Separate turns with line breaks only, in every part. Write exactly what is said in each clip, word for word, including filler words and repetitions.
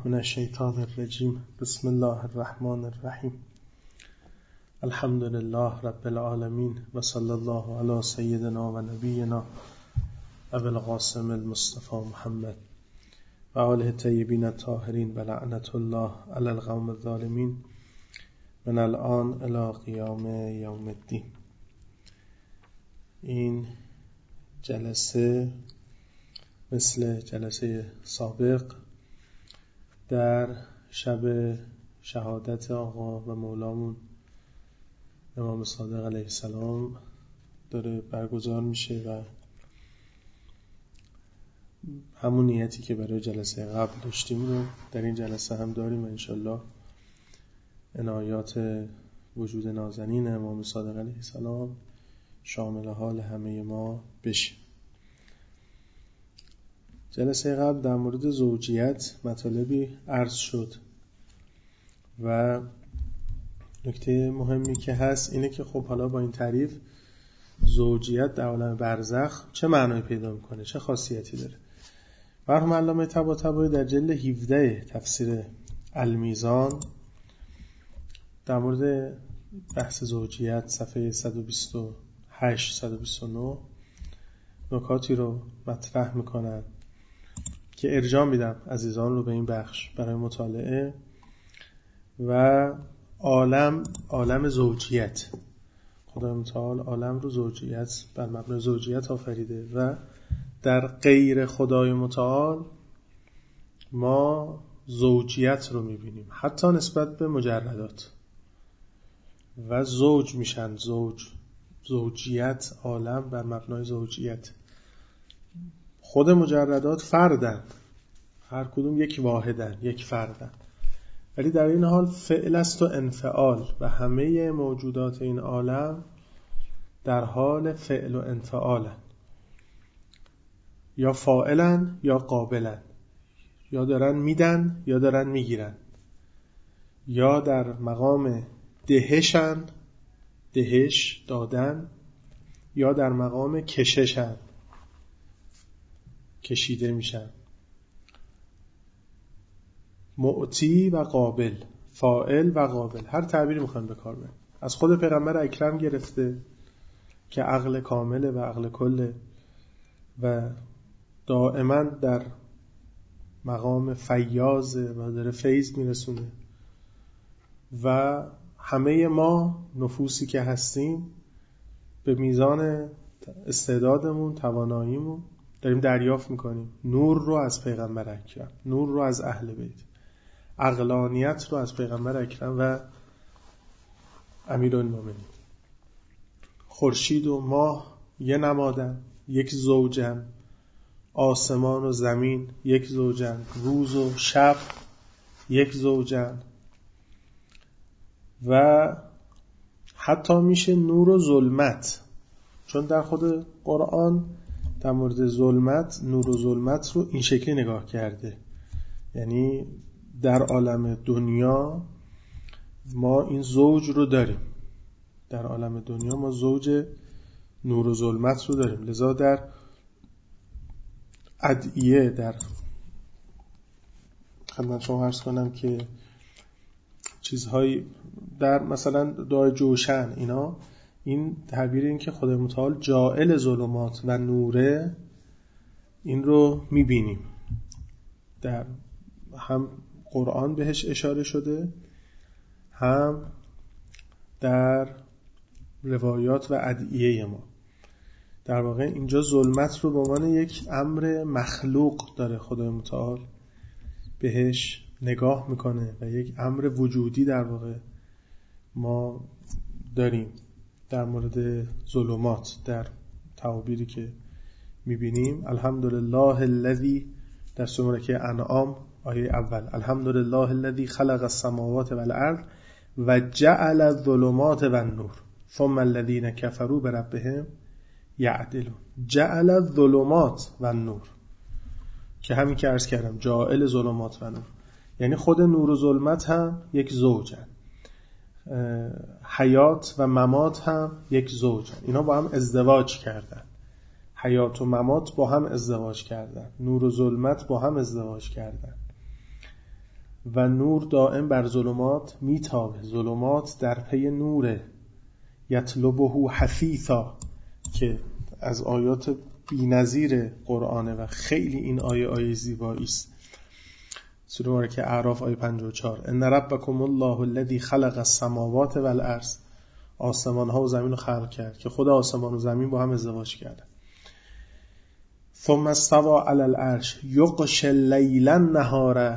من الشیطان الرجیم. بسم الله الرحمن الرحیم. الحمد لله رب العالمین و صلی الله علی سیدنا و نبینا ابی القاسم المصطفى محمد و آله الطیبین الطاهرین و لعنت الله علی القوم الظالمین من الان الی قیام یوم الدین. این جلسه مثل جلسه سابق در شب شهادت آقا و مولامون امام صادق علیه السلام داره برگزار میشه و همون نیتی که برای جلسه قبل داشتیم رو در این جلسه هم داریم و انشالله عنایات وجود نازنین امام صادق علیه السلام شامل حال همه ما بشه. جلسه قبل در مورد زوجیت مطالبی عرض شد و نکته مهمی که هست اینه که خب حالا با این تعریف زوجیت در عالم برزخ چه معنایی پیدا میکنه، چه خاصیتی داره. مرحوم علامه طباطبایی در جلد هفده تفسیر المیزان در مورد بحث زوجیت صفحه صد و بیست و هشت صد و بیست و نه نکاتی رو مطرح میکنن که ارجاع میدم عزیزان رو به این بخش برای مطالعه. و عالم عالم زوجیت، خدای متعال عالم رو زوجیت بر مبنای زوجیت آفریده و در غیر خدای متعال ما زوجیت رو میبینیم حتی نسبت به مجردات و زوج میشن زوج زوجیت عالم بر مبنای زوجیت. خود مجردات فردن، هر کدوم یک واحدن، یک فردن، ولی در این حال فعل است و انفعال و همه موجودات این عالم در حال فعل و انفعالن، یا فاعلن یا قابلن، یا دارن میدن یا دارن میگیرن، یا در مقام دهشن، دهش دادن، یا در مقام کششن، کشیده میشن. معطی و قابل، فاعل و قابل، هر تعبیری میخوایم به کار ببریم. از خود پیغمبر اکرم گرفته که عقل کامله و عقل کله و دائما در مقام فیاضه و داره فیض میرسونه و همه ما نفوسی که هستیم به میزان استعدادمون، تواناییمون داریم دریافت میکنیم نور رو از پیغمبر اکرم، نور رو از اهل بیت، عقلانیت رو از پیغمبر اکرم و امیرالمومنین. خورشید و ماه یه نمادن، یک زوجن، آسمان و زمین یک زوجن، روز و شب یک زوجن و حتی میشه نور و ظلمت، چون در خود قرآن در مورد ظلمت، نور و ظلمت رو این شکلی نگاه کرده. یعنی در عالم دنیا ما این زوج رو داریم، در عالم دنیا ما زوج نور و ظلمت رو داریم. لذا در ادعیه در خدمت شما عرض کنم که چیزهایی در مثلا دعای جوشن اینا، این تعبیر این که خدای متعال جاعل ظلمات و نوره، این رو میبینیم در هم قرآن بهش اشاره شده، هم در روایات و ادعیه ما. در واقع اینجا ظلمت رو به عنوان یک امر مخلوق داره خدای متعال بهش نگاه میکنه و یک امر وجودی در واقع ما داریم در مورد ظلمات. در تعابیری که میبینیم الحمدلله الذی در سوره که انعام آیه اول، الحمدلله الذی خلق السماوات والارض و جعل الظلمات والنور ثم الذین کفروا بربهم یعدلون. جعل الظلمات والنور که همین که عرض کردم جاعل ظلمات و نور، یعنی خود نور و ظلمت هم یک زوجن، حیات و ممات هم یک زوجن. اینا با هم ازدواج کردن، حیات و ممات با هم ازدواج کردن، نور و ظلمت با هم ازدواج کردن و نور دائم بر ظلمات میتابه، ظلمات در پی نوره. یطلبه حثیثا که از آیات بی‌نظیر قرآنه و خیلی این آیه آیه زیبایی است. سوره مبارکه اعراف آیه پنجاه و چهار: ان ربکم الله الذی خلق السماوات والارض. آسمان ها و زمین رو خلق کرد که خود آسمان و زمین با هم ازدواج کردن. ثم استوى علی العرش یغشی اللیل النهار.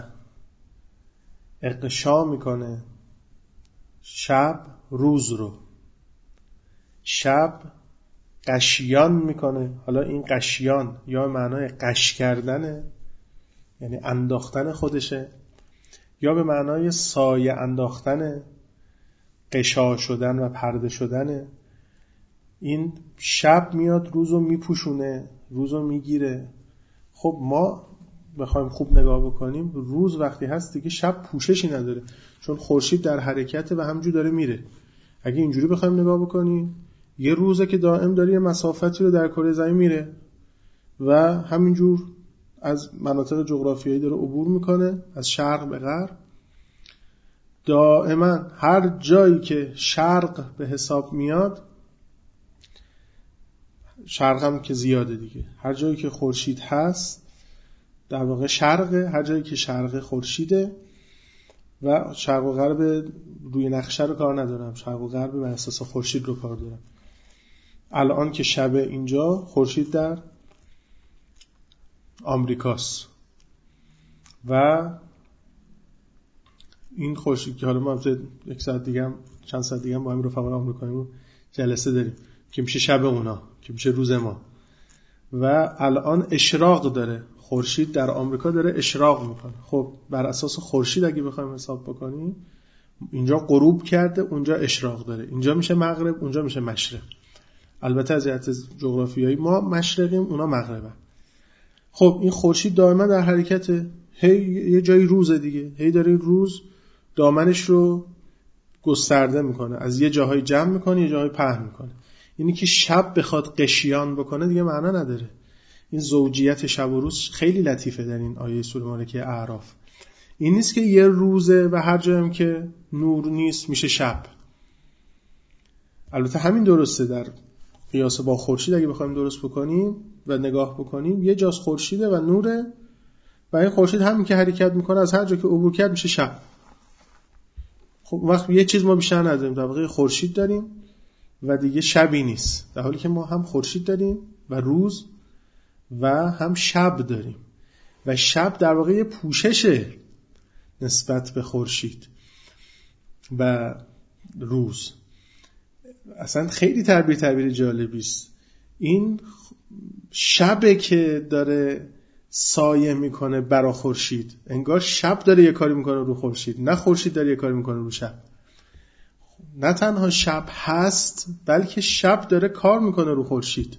اغشا میکنه شب روز رو، شب غشیان میکنه. حالا این غشیان یا معنای غش کردنه، یعنی انداختن خودشه، یا به معنای سایه انداختن، غشا شدن و پرده شدنه. این شب میاد روزو میپوشونه، روزو میگیره. خب ما بخوایم خوب نگاه بکنیم، روز وقتی هست دیگه شب پوششی نداره، چون خورشید در حرکته و همجور داره میره. اگه اینجوری بخوایم نگاه بکنیم، یه روزه که دائم داره یه مسافتی رو در کره زمین میره و همینجور از مناطق جغرافیایی داره عبور میکنه، از شرق به غرب. دائما هر جایی که شرق به حساب میاد، شرق هم که زیاده دیگه، هر جایی که خورشید هست در واقع شرقه، هر جایی که شرق خورشیده. و شرق و غرب روی نقشه رو کار ندارم، شرق و غرب بر اساس خورشید رو کار دارم. الان که شب اینجا، خورشید در آمریکاست و این خورشید که حالا ما یک ساعت دیگه هم چند ساعت دیگه هم با همین رفقای آمریکاییمون جلسه داریم که میشه شب اونا، که میشه روز ما. و الان اشراق داره، خورشید در آمریکا داره اشراق میکنه. خب بر اساس خورشید اگه بخوایم حساب بکنیم، اینجا غروب کرده، اونجا اشراق داره، اینجا میشه مغرب، اونجا میشه مشرق. البته از جهت جغرافیایی ما مشرقیم، اونا مغربن. خب این خورشید دائما در حرکته، هی یه جایی روزه دیگه، هی داره روز دامنش رو گسترده میکنه، از یه جاهای جمع میکنه یه جاهای پهن میکنه. یعنی که شب بخواد قشیان بکنه دیگه معنا نداره. این زوجیت شب و روز خیلی لطیفه در این آیه سوره مبارکه اعراف. این نیست که یه روزه و هر جایم که نور نیست میشه شب. البته همین درسته در قیاس با خورشید اگه بخوایم درست بکنیم و نگاه بکنیم، یه جاست خورشیده و نوره و این خورشید همین که حرکت میکنه از هر جا که عبور کرد میشه شب. خب وقت یه چیز ما بیشتر نداریم، در واقع خورشید داریم و دیگه شبی نیست، در حالی که ما هم خورشید داریم و روز و هم شب داریم و شب در واقع پوششه نسبت به خورشید و روز. اصلا خیلی تعبیر تعبیر جالبی است. این شبه که داره سایه میکنه برای خورشید، انگار شب داره یه کاری میکنه رو خورشید، نه خورشید داره یه کاری میکنه رو شب. نه تنها شب هست بلکه شب داره کار میکنه رو خورشید.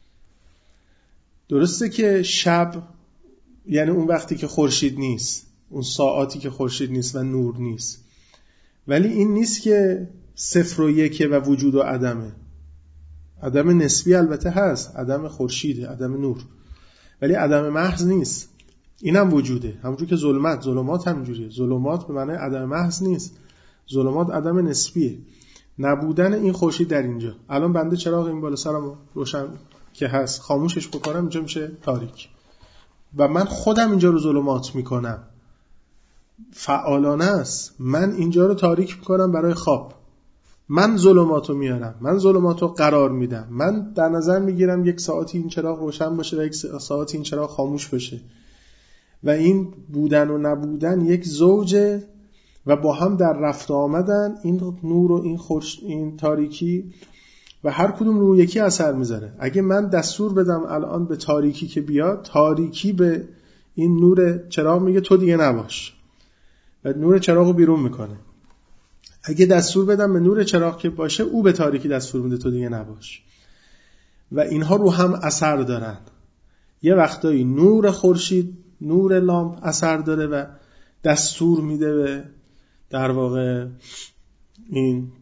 درسته که شب یعنی اون وقتی که خورشید نیست، اون ساعاتی که خورشید نیست و نور نیست، ولی این نیست که صفر و یکه و وجود و عدمه. عدم نسبی البته هست، عدم خورشیده، عدم نور، ولی عدم محض نیست. اینم وجوده، همونجور که ظلمت، ظلمات همینجوریه. ظلمات به معنی عدم محض نیست، ظلمات عدم نسبیه. نبودن این خورشید در اینجا، الان بنده چراغ این بالا سرم روشن که هست خاموشش بکنم اینجا میشه تاریک و من خودم اینجا رو ظلمات میکنم، فعالانه است. من اینجا رو تاریک میکنم برای خواب، من ظلماتو میارم، من ظلماتو قرار میدم، من در نظر میگیرم یک ساعتی این چراغ روشن باشه و یک ساعتی این چراغ خاموش بشه و این بودن و نبودن یک زوجه و با هم در رفت آمدن، این نور و این خورش، این تاریکی و هر کدوم رو یکی اثر میذاره. اگه من دستور بدم الان به تاریکی که بیاد، تاریکی به این نور چراغ میگه تو دیگه نباش و نور چراغ رو بیرون میکنه. اگه دستور بدم به نور چراغ که باشه، او به تاریکی دستور میده تو دیگه نباش و اینها رو هم اثر دارن. یه وقتایی نور خورشید، نور لامپ اثر داره و دستور میده به در واقع این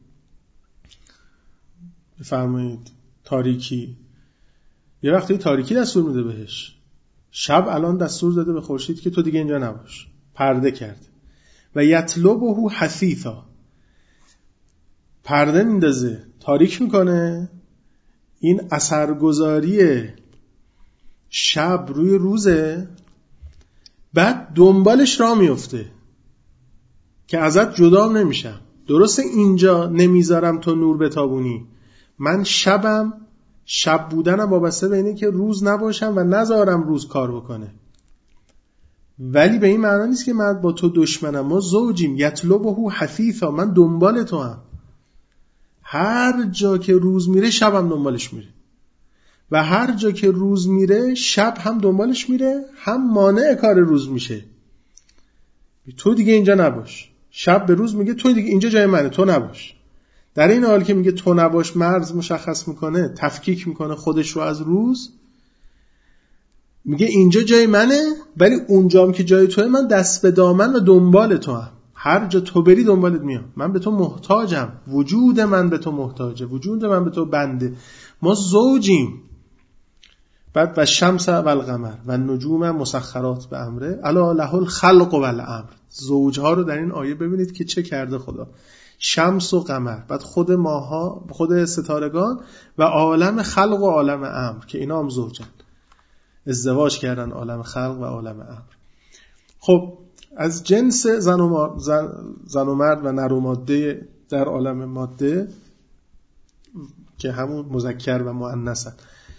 بفرمایید تاریکی، یه وقتی تاریکی دستور میده بهش. شب الان دستور داده به خورشید که تو دیگه اینجا نباش، پرده کرد. و یطلبه حثیثا، پرده میندازه، تاریک میکنه. این اثرگذاری شب روی روزه، بعد دنبالش راه میفته که ازت جدا نمیشم. درسته اینجا نمیذارم تو نور بتابونی، من شبم، شب بودنم وابسته به اینه که روز نباشم و نذارم روز کار بکنه، ولی به این معنی نیست که من با تو دشمنم. ما زوجیم. یطلبه حثیثا، من دنبال تو هم. هر جا که روز میره شبم دنبالش میره و هر جا که روز میره شب هم دنبالش میره، هم مانع کار روز میشه. تو دیگه اینجا نباش. شب به روز میگه تو دیگه اینجا جای منه، تو نباش. در این حال که میگه تو نباش، مرز مشخص میکنه، تفکیک میکنه خودش رو از روز، میگه اینجا جای منه، ولی اونجام که جای توه من دست به دامن و دنبال تو هم. هر جا تو بری دنبالت میام. من به تو محتاجم، وجود من به تو محتاجه، وجود من به تو بنده. ما زوجیم. بعد و شمس و القمر و نجوم مسخرات به امره الا له الخلق و الامر. زوجها رو در این آیه ببینید که چه کرده خدا. شمس و قمر، بعد خود ماها، خود ستارگان و عالم خلق و عالم امر که اینا هم زوجن، ازدواج کردن عالم خلق و عالم امر. خب از جنس زن و, زن, زن و مرد و نر و ماده در عالم ماده که همون مذکر و مؤنثن.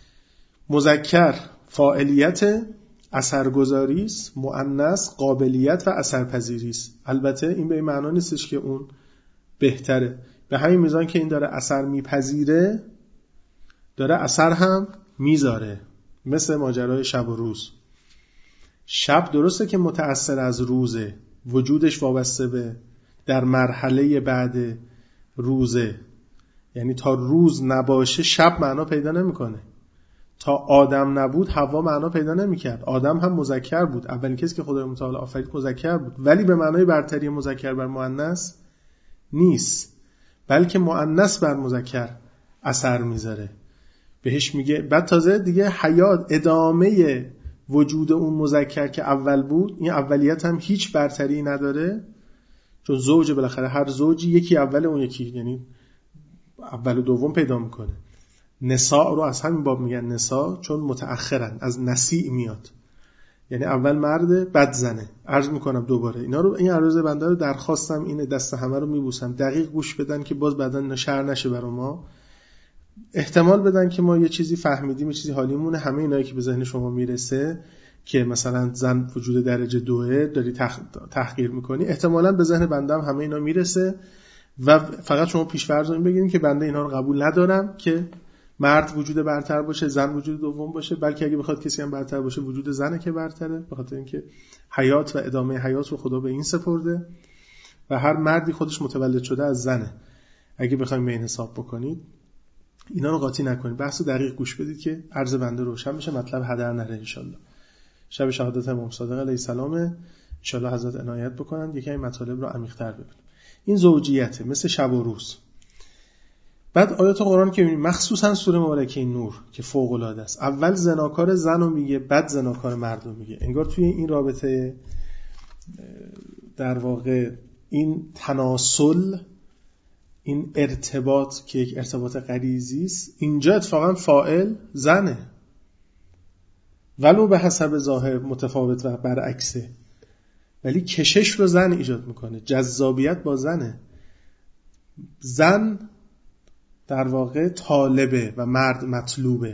مذکر فاعلیت، اثرگذاری است. مؤنث قابلیت و اثرپذیری است. البته این به این معنا نیستش که اون بهتره، به همین میزان که این داره اثر میپذیره داره اثر هم میذاره. مثل ماجرای شب و روز. شب درسته که متأثر از روزه، وجودش وابسته به در مرحله بعد روزه، یعنی تا روز نباشه شب معنا پیدا نمیکنه. تا آدم نبود حوا معنا پیدا نمیکرد. آدم هم مذکر بود، اولین کسی که خدای متعال آفرید مذکر بود، ولی به معنای برتری مذکر بر مؤنث نیست، بلکه مؤنث بر مذکر اثر میذاره. بهش میگه بعد تازه دیگه حیات، ادامه وجود اون مذکر که اول بود، این اولیت هم هیچ برتری نداره، چون زوج بالاخره هر زوجی یکی اول اون یکی، یعنی اول و دوم پیدا میکنه. نساء رو از همین باب میگن نساء، چون متأخرن، از نسیع میاد، یعنی اول مرد بعد زنه. عرض میکنم دوباره اینا رو، این عرض بنده رو درخواستم اینه، دست همه رو میبوسم، دقیق گوش بدن که باز بعدن شر نشه برای ما. احتمال بدن که ما یه چیزی فهمیدیم، یه چیزی حالیمونه. همه اینایی که به ذهن شما میرسه که مثلا زن وجود درجه دوه داری تح... تحقیر میکنی، احتمالاً به ذهن بنده هم همه اینا میرسه و فقط شما پیش‌فرض این بگیرید که بنده اینا رو قبول ندارم که مرد وجود برتر باشه، زن وجود دوم باشه، بلکه اگه بخواد کسی هم برتر باشه وجود زنه که برتره، به خاطر اینکه حیات و ادامه حیات رو خدا به این سپرده و هر مردی خودش متولد شده از زنه. اگه بخوایم به این حساب بکنید اینا رو قاطی نکنید، بحث رو دقیق گوش بدید که عرض بنده روشن بشه، مطلب هدر نره ان شاء الله. شب شهادت امام صادق علیه السلام ان شاء الله حضرت عنایت بکنن یکی این مطالب رو عمیق‌تر ببینیم. این زوجیته مثل شب و روز. بعد آیات قرآن که می‌بینیم مخصوصا سوره مبارکه نور که فوق العاده است، اول زناکار زن رو میگه، بعد زناکار مرد رو میگه. انگار توی این رابطه در واقع این تناسل، این ارتباط که یک ارتباط غریزی است، اینجا اتفاقا فاعل زنه، ولو به حسب ظاهر متفاوت و برعکسه، ولی کشش رو زن ایجاد میکنه، جذابیت با زنه. زن در واقع طالبه و مرد مطلوبه،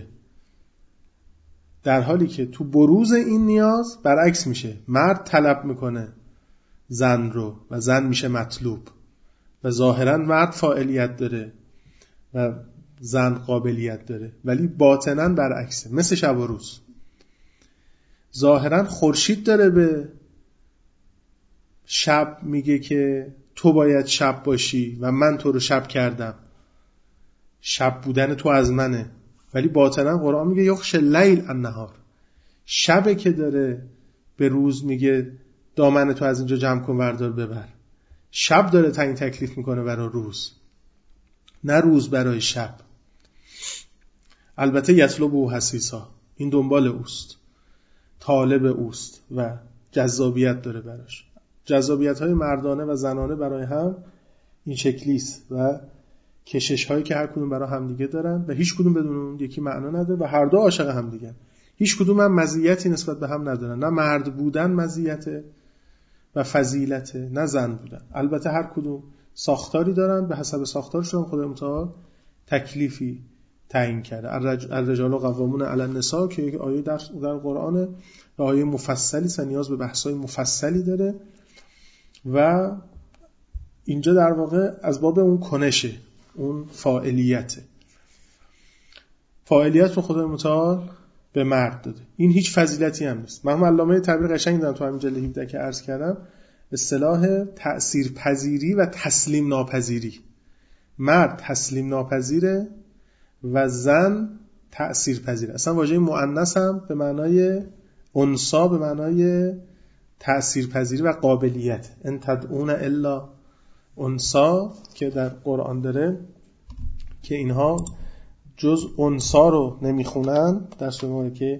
در حالی که تو بروز این نیاز برعکس میشه، مرد طلب میکنه زن رو و زن میشه مطلوب و ظاهرا مرد فاعلیت داره و زن قابلیت داره، ولی باطنا برعکسه. مثل شب و روز، ظاهرا خورشید داره به شب میگه که تو باید شب باشی و من تو رو شب کردم، شب بودن تو از منه، ولی باطنا قرآن میگه یخش لیل النهار، شبه که داره به روز میگه دامن تو از اینجا جمع کن وردار ببر. شب داره تعیین تکلیف میکنه برای روز، نه روز برای شب. البته یطلب او حسیسا، این دنبال اوست، طالب اوست و جذابیت داره براش. جذابیت‌های مردانه و زنانه برای هم این شکلی است و کشش‌هایی که هر کدوم برای همدیگه دارن و هیچ کدوم بدون اون یکی معنا نداره و هر دو عاشق همدیگه. هیچ کدوم هم مزیتی نسبت به هم ندارن. نه مرد بودن مزیت و فضیلت، نه زن بودن. البته هر کدوم ساختاری دارن، به حسب ساختارشون خدای متعال تکلیفی تعیین کرده. الرجال قوامون علی النساء که یک آیه در در قرآن و آیه مفصلی است، نیاز به بحث‌های مفصلی داره و اینجا در واقع از باب اون کنشه، اون فاعلیته. فاعلیت رو خدای متعال به مرد داده. این هیچ فضیلتی هم نیست. من علامه تعبیر قشنگ دارم تو همین جلد هفده که عرض کردم، اصطلاح تأثیر پذیری و تسلیم ناپذیری. مرد تسلیم ناپذیره و زن تأثیر پذیره. اصلا واژه مؤنث هم به معنای انثی، به معنای تأثیر پذیری و قابلیت. ان تدعون الا انثی که در قرآن داره که اینها جز انثی رو نمیخونن، در صورتی که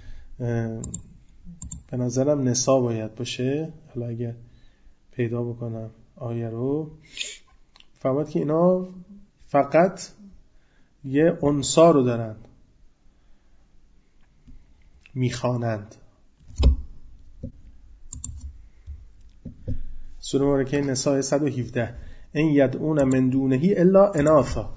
به نظرم نساء باید باشه، حالا اگر پیدا بکنم آیه رو، فهمید که اینا فقط یه انثی رو دارن میخوانند. سوره مبارکه نساء صد و هفده ان یدعون من دونه الا اناثا،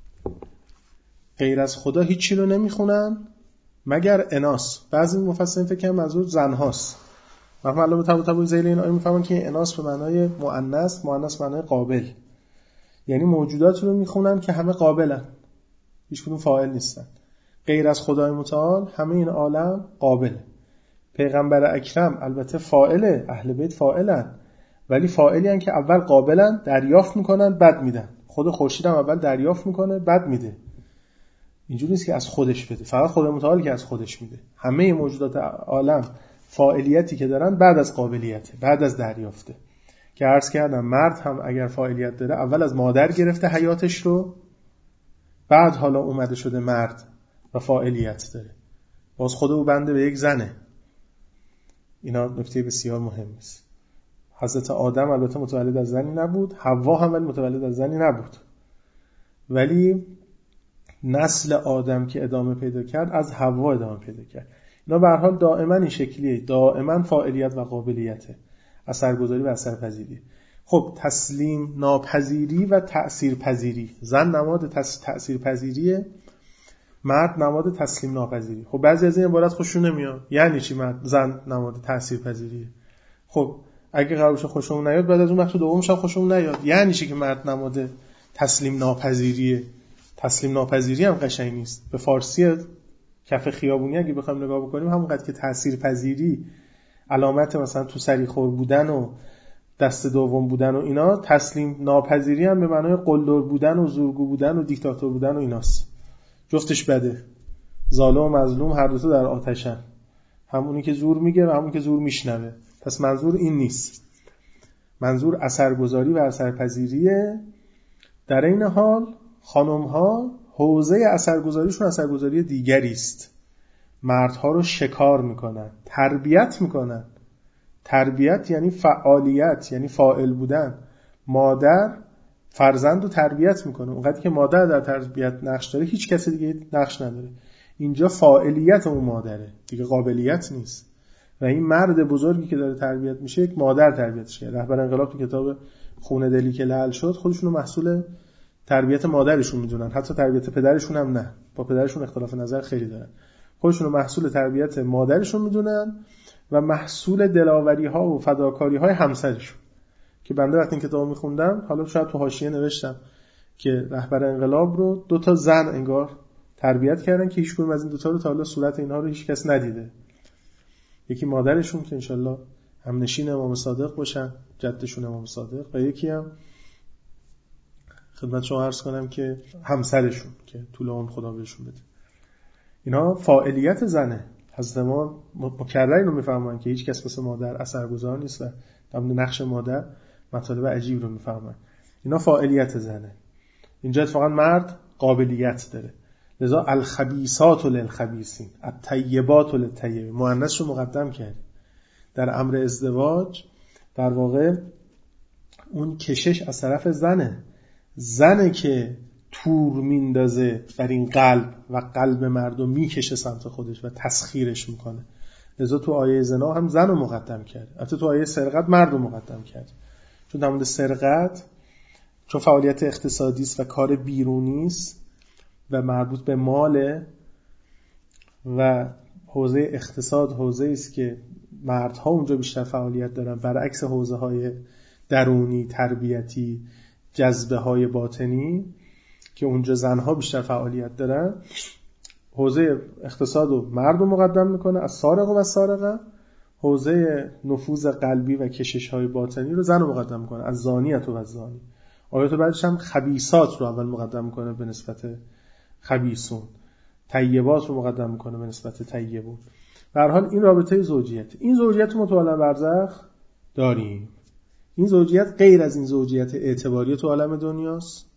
غیر از خدا هیچی رو نمیخونن مگر اناث. بعضی مفسرین فکر کنن منظور زن هاست. مثلا علامه طباطبایی ذیل این آیه میفهمن که اناث به معنای مؤنث، مؤنث معنای قابل، یعنی موجودات رو میخونن که همه قابلن، هیچ کدوم فاعل نیستن. غیر از خدای متعال همه این عالم قابله. پیغمبر اکرم البته فاعله، اهل بیت فاعلن، ولی فاعلی ان که اول قابلن، دریافت میکنن بعد میدن. خود خورشید هم اول دریافت میکنه بعد میده. اینجوری نیست که از خودش بده، فقط خدای متعال که از خودش میده. همه موجودات عالم فاعلیتی که دارن بعد از قابلیته، بعد از دریافته. که عرض کردم مرد هم اگر فاعلیت داره اول از مادر گرفته حیاتش رو، بعد حالا اومده شده مرد و فاعلیت داره. باز خود او بنده به یک زنه. اینا نکته بسیار مهمی است. حضرت آدم البته متولد از زنی نبود، حوا هم ولی متولد از زنی نبود، ولی نسل آدم که ادامه پیدا کرد از حوا ادامه پیدا کرد. اینا به هر حال دائما این شکلیه، دائما فاعلیت و قابلیته، اثرگذاری و اثرپذیری. خب تسلیم ناپذیری و تأثیر پذیری. زن نماد تس... تأثیر پذیریه، مرد نماد تسلیم ناپذیری. خب بعضی از این عبارت خوششون نمیاد. یعنی چی مرد زن نماد تأثیر پذیریه؟ خب اگه قرارش خوشمون نیاد بعد از اون وقت دومش هم خوشمون نیاد. یعنی چی که مرد نماد تسلیم ناپذیریه؟ تسلیم ناپذیری هم قشنگ نیست. به فارسی کف خیابونی اگه بخوایم نگاه بکنیم همونقدر که تأثیر پذیری علامت مثلا تو سری خور بودن و دست دوم بودن و اینا، تسلیم ناپذیری هم به معنای قلدر بودن و زورگو بودن و دیکتاتور بودن و ایناست. جفتش بده. ظالم و مظلوم هر دو تا در آتشن، همونی که زور میگه و همونی که زور میشنوه. پس منظور این نیست. منظور اثرگذاری و اثرپذیریه. در این حال خانم‌ها حوزه اثرگذاریشون اثرگذاری دیگری است. مردها رو شکار میکنن، تربیت میکنن. تربیت یعنی فعالیت، یعنی فاعل بودن. مادر فرزند رو تربیت میکنه. اونقدر که مادر در تربیت نقش داره هیچ کسی دیگه نقش نداره. اینجا فاعلیت اون مادره دیگه، قابلیت نیست. و این مرد بزرگی که داره تربیت میشه یک مادر تربیتش کرده. رهبر انقلاب تو کتاب خون دلی که لعل شد خودشونو محصول تربیت مادرشون میدونن، حتی تربیت پدرشون هم نه، با پدرشون اختلاف نظر خیلی دارن. خودشونو محصول تربیت مادرشون میدونن و محصول دلاوری ها و فداکاری های همسرشون. که بنده وقتی این کتابو میخوندم، حالا شاید تو حاشیه نوشتم که رهبر انقلاب رو دو تا زن انگار تربیت کردن که هیچ کدوم از این دو تا رو تا حالا صورت اینها رو هیچ کس ندیده. یکی مادرشون که انشالله هم نشین امام صادق باشن، جدشون امام صادق، و یکی هم خدمت شما عرض کنم که همسرشون که طول عمر خدا بهشون بده. اینا فاعلیت زنه. حضرت ما مکرر اینو میفهمن که هیچ کس مثل مادر اثرگذار نیست و در نقش مادر مطالب عجیب رو میفهمن. اینا فاعلیت زنه. اینجا اتفاقا مرد قابلیت داره. لذا الخبیثات للخبیثین، الطیبات للطیبین، مؤنث رو مقدم کرد. در امر ازدواج در واقع اون کشش از طرف زنه، زنه که تور میندازه بر این قلب و قلب مردم میکشه سمت خودش و تسخیرش میکنه. لذا تو آیه زنا هم زن رو مقدم کرد، البته تو آیه سرقت مرد رو مقدم کرد، چون در مورد سرقت چون فعالیت اقتصادی است و کار بیرونی است و مربوط به ماله و حوزه اقتصاد حوزه است که مردها اونجا بیشتر فعالیت دارن، برعکس حوزه های درونی، تربیتی، جذبه های باطنی که اونجا زنها بیشتر فعالیت دارن. حوزه اقتصاد رو مرد رو مقدم میکنه از سارق و سارقه، حوزه نفوذ قلبی و کشش های باطنی رو زن رو مقدم میکنه از زانیت و زانی. آیات بعدش هم خبیثات رو اول مقدم میکنه به نسبت خبیثون، طیبات رو مقدم میکنه به نسبت طیبون. به هر حال این رابطه زوجیت، این زوجیت ما تو عالم برزخ داریم. این زوجیت غیر از این زوجیت اعتباری تو عالم دنیاست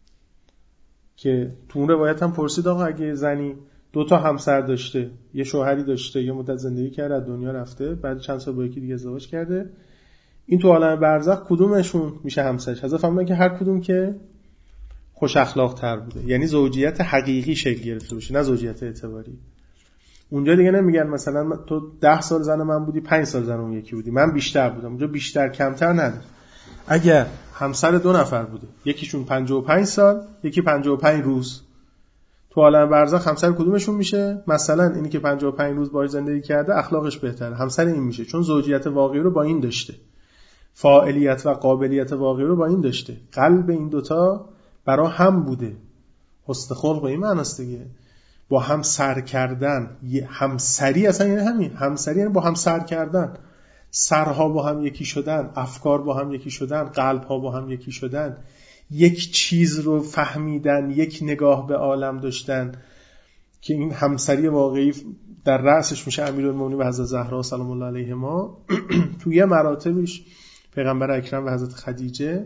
که تو اون روایت هم پرسید آقا اگه زنی دو تا همسر داشته، یه شوهری داشته، یه مدت زندگی کرده از دنیا رفته، بعد چند سال با یکی دیگه ازدواج کرده، این تو عالم برزخ کدومشون میشه همسرش؟ حضرت فرمودن که هر کدوم که خوش اخلاق تر بوده، یعنی زوجیت حقیقی شکل گرفته باشه، نه زوجیت اعتباری. اونجا دیگه نمیگن مثلا تو ده سال زن من بودی، پنج سال زن اون یکی بودی، من بیشتر بودم. اونجا بیشتر کمتر نداره. اگر همسر دو نفر بوده، یکیشون پنجاه و پنج سال، یکی پنجاه و پنج روز، تو عالم برزخ همسر کدومشون میشه؟ مثلا اینی که پنجاه و پنج روز باهاش زندگی کرده اخلاقش بهتره، همسر این میشه، چون زوجیت واقعی رو با این داشته، فاعلیت و قابلیت واقعی رو با این داشته، قلب این دوتا برا هم بوده. حسن خلق به این معناست دیگه، با هم سر کردن. همسری اصلا یعنی همین، همسری یعنی با هم سر کردن، سرها با هم یکی شدن، افکار با هم یکی شدن، قلبها با هم یکی شدن، یک چیز رو فهمیدن، یک نگاه به عالم داشتن که این همسری واقعی در رأسش میشه امیرالمومنین و حضرت زهرا سلام الله علیهما. توی مراتبش پیغمبر اکرم و حضرت خدیجه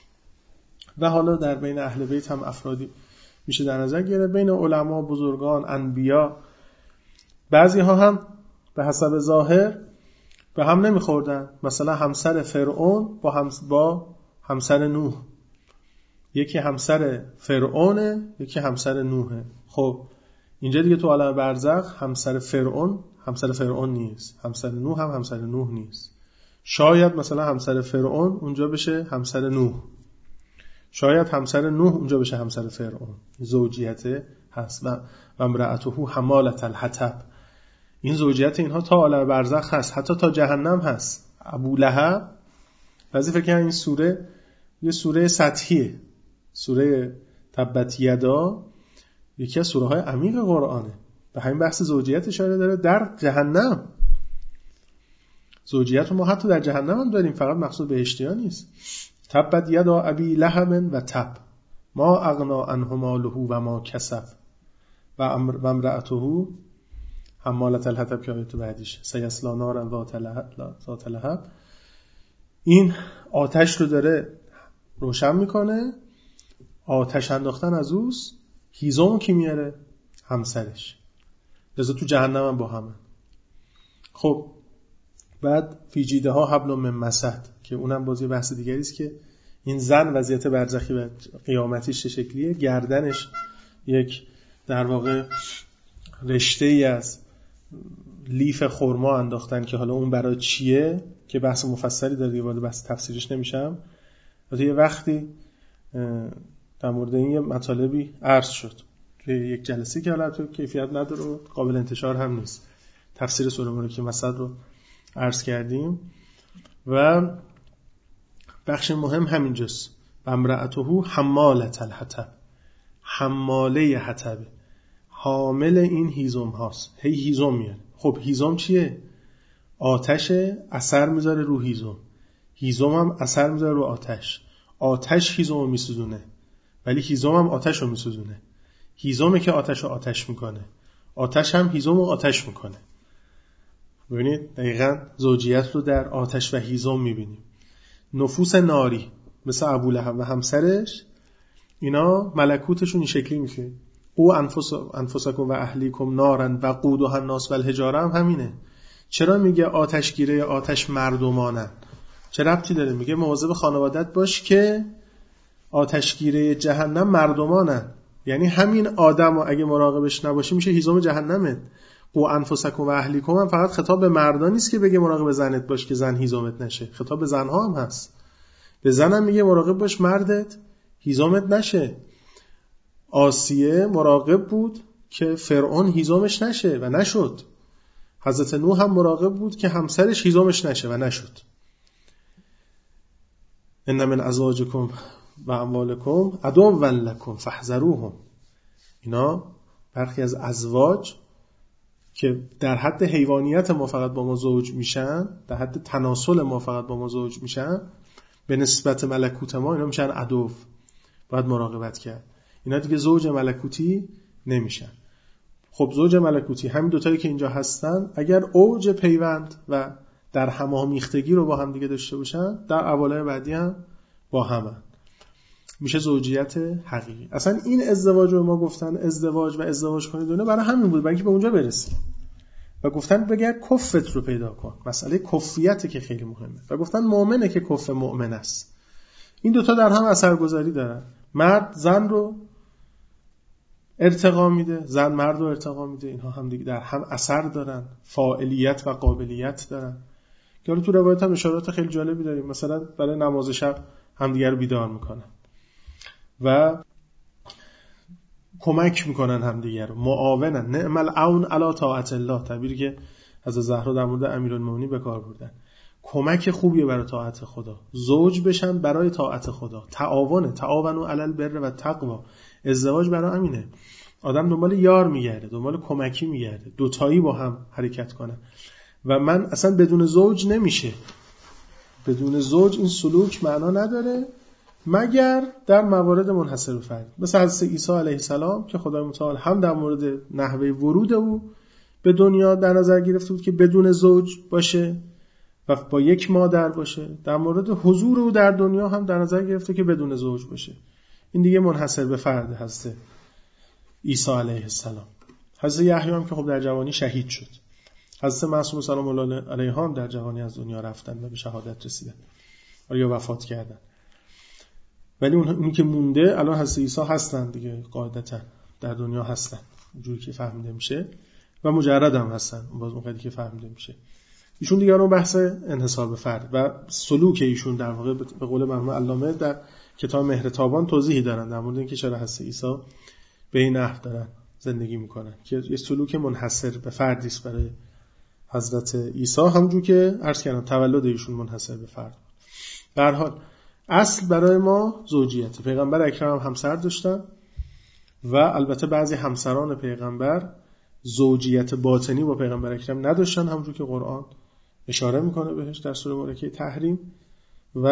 و حالا در بین اهل بیت هم افرادی میشه در نظر گرفت، بین علما، بزرگان، انبیا. بعضی ها هم به حسب ظاهر به هم نمیخوردن، مثلا همسر فرعون با, همس با همسر نوح، یکی همسر فرعونه یکی همسر نوحه. خب اینجا دیگه تو عالم برزخ همسر فرعون همسر فرعون نیست، همسر نوح هم همسر نوح نیست. شاید مثلا همسر فرعون اونجا بشه همسر نوح، شاید همسر نوح اونجا بشه همسر فرعون. زوجیت هست. و امرأته حمالة الحطب، این زوجیت اینها تا عالم برزخ هست، حتی تا جهنم هست. ابو لهب، بعضی فکر کنن این سوره یه سوره سطحیه، سوره تبت یدا یکی از سوره های عمیق قرآنه، به همین بحث زوجیت اشاره داره در جهنم. زوجیت رو ما حتی در جهنم هم داریم، فقط مقصود بهشتیان نیست. تبت یدا ابی لهب و تب ما اغنا عنه ماله و ما کسب و امرأته حمالة الحطب که آیت بعدیش سیصلی نارا ذات لهب. این آتش رو داره روشن میکنه، آتش انداختن از اوست، هیزم کی میاره؟ همسرش. لذا تو جهنم هم با همه. خب بعد فی جیده ها حبل من مسد، که اونم بازی بحث دیگری است که این زن وضعیت برزخی و قیامتیش چه شکلیه. گردنش یک در واقع رشته ای از لیف خرما انداختن که حالا اون برای چیه که بحث مفصلی داره دیگه، وارد بحث تفسیرش نمیشم. البته یه وقتی در مورد این یه مطالبی عرض شد که یک جلسه که حالا تو کیفیت نداره و قابل انتشار هم نیست، تفسیر سوره مبارکه مسد رو عرض کردیم و بخش مهم همینجاست. امرأته حمالة الحطب، حماله حطب، حامل این هیزم هاست، هی هیزم میاد. خب هیزم چیه؟ آتش اثر میذاره رو هیزم، هیزم هم اثر میذاره رو آتش. آتش هیزم رو میسوزونه ولی هیزم هم آتش رو میسوزونه. هیزمه که آتش رو آتش میکنه، آتش هم هیزم رو آتش میکنه. ببینید دقیقاً زوجیت رو در آتش و هیزم میبینیم. نفوس ناری مثل ابولهب و همسرش، اینا ملکوتشون این شکلی میشه. او انفس انفسکم و اهلیکم نارن و قودها الناس و الحجاره هم همینه. چرا میگه آتشگیره آتش مردمانن؟ چه ربطی داره؟ میگه مواظب خانوادت باش که آتشگیره جهنم مردمانن. یعنی همین آدم و اگه مراقبش نباشی میشه هیزم جهنمت. قو انفسکم و اهلیکم هم فقط خطاب به مردان نیست که بگه مراقب زنت باش که زن هیزمت نشه، خطاب به زنها هم هست. به زنم میگه مراقب باش مردت هیزمت نشه. آسیه مراقب بود که فرعون هیزمش نشه و نشد. حضرت نوح هم مراقب بود که همسرش هیزمش نشه و نشد. ان من ازواجکم و اموالکم عدو لکم فاحذروهم. اینا برخی از ازواج که در حد حیوانیت ما فقط با ما زوج میشن، در حد تناسل ما فقط با ما زوج میشن، به نسبت ملکوت ما اینا میشن عدو، باید مراقبت کرد. اینا دیگه زوج ملکوتی نمیشن. خب زوج ملکوتی همین دوتایی که اینجا هستن اگر اوج پیوند و در همامیختگی رو با هم دیگه داشته باشن، در اوایل بعدی هم با هم میشه زوجیت حقیقی. اصلا این ازدواج رو ما گفتن ازدواج و ازدواج کنید دونه برای همین بود، برای اینکه به اونجا برسیم. و گفتن بگر کفت رو پیدا کن، مسئله کفیته که خیلی مهمه. و گفتن مؤمنه که کف مؤمن است. این دوتا در هم اثرگذاری دارن. مرد زن رو ارتقا میده، زن مرد رو ارتقا میده، اینها هم دیگه در هم اثر دارن، فاعلیت و قابلیت دارن. که تو روایت هم اشارات خیلی جالبی داریم، مثلا برای نماز شب همدیگه رو بیدار میکنن و کمک میکنن همدیگه رو، معاونن. نعم العون علی طاعت الله، تعبیری که حضرت زهرا در مورد امیرالمومنین به کار بردن. کمک خوبیه برای طاعت خدا، زوج بشن برای طاعت خدا، تعاونه، تعاونوا علی البر و تقوا. ازدواج برای همینه، آدم دنبال یار میگرده، دنبال کمکی میگرده، دوتایی با هم حرکت کنن. و من اصلا بدون زوج نمیشه، بدون زوج این سلوک معنا نداره مگر در موارد منحصر به فرد، مثل حضرت عیسی علیه السلام که خدای متعال هم در مورد نحوه ورود او به دنیا در نظر گرفته بود که بدون زوج باشه و با یک مادر باشه، در مورد حضور او در دنیا هم در نظر گرفته که بدون زوج باشه. این دیگه منحصر به فرد حضرت عیسی علیه السلام. حضرت یحیی هم که خب در جوانی شهید شد. حضرت معصوم سلام الله علیه هم در جوانی از دنیا رفتن و به شهادت رسیدن یا وفات کردن. ولی اونی که مونده الان حضرت عیسی هستن دیگه، قاعدتا در دنیا هستن اونجوری که فهمیده میشه و مجرد هم هستن باز اون قدری که فهمیده میشه. ایشون دیگه اون بحث انحصار به فرد و سلوک ایشون در واقع به قول مرحوم علامه در کتاب مهر تابان توضیحی دارن در مورد اینکه چرا حضرت عیسی به این نحو دارن زندگی میکنن که یه سلوک منحصر به فردی است برای حضرت عیسی، همونجوری که عرض کردم تولد ایشون منحصر به فرد. به هر حال اصل برای ما زوجیت. پیغمبر اکرم هم همسر داشتن و البته بعضی همسران پیغمبر زوجیت باطنی با پیغمبر اکرم نداشتن، همونجور که قرآن اشاره میکنه بهش در سوره مبارکه تحریم. و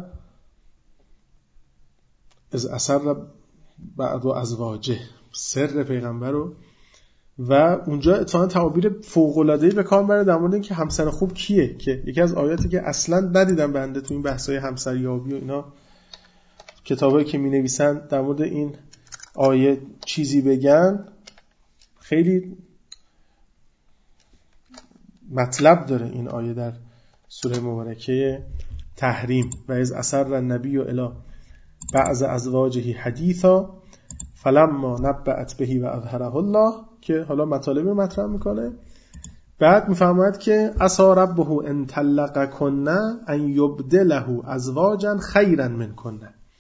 از اثر بعد و ازواجه، سر پیغمبر رو و اونجا اتفاقا تعابیر فوق‌العاده‌ای به کار میبره در مورد اینکه همسر خوب کیه، که یکی از آیاتی که اصلا ندیدم بنده تو این بحث‌های همسریابی و اینا کتابایی که می‌نویسن در مورد این آیه چیزی بگن، خیلی مطلب داره این آیه در سوره مبارکه تحریم. و از اثر النبی الی بعض ازواجه حدیثا فلما نبأت بهی و اظهره الله، که حالا مطالب مطرح میکنه. بعد میفرماید که عسى ربه ان طلقکن ان یبدله ازواجا خیرا منکن.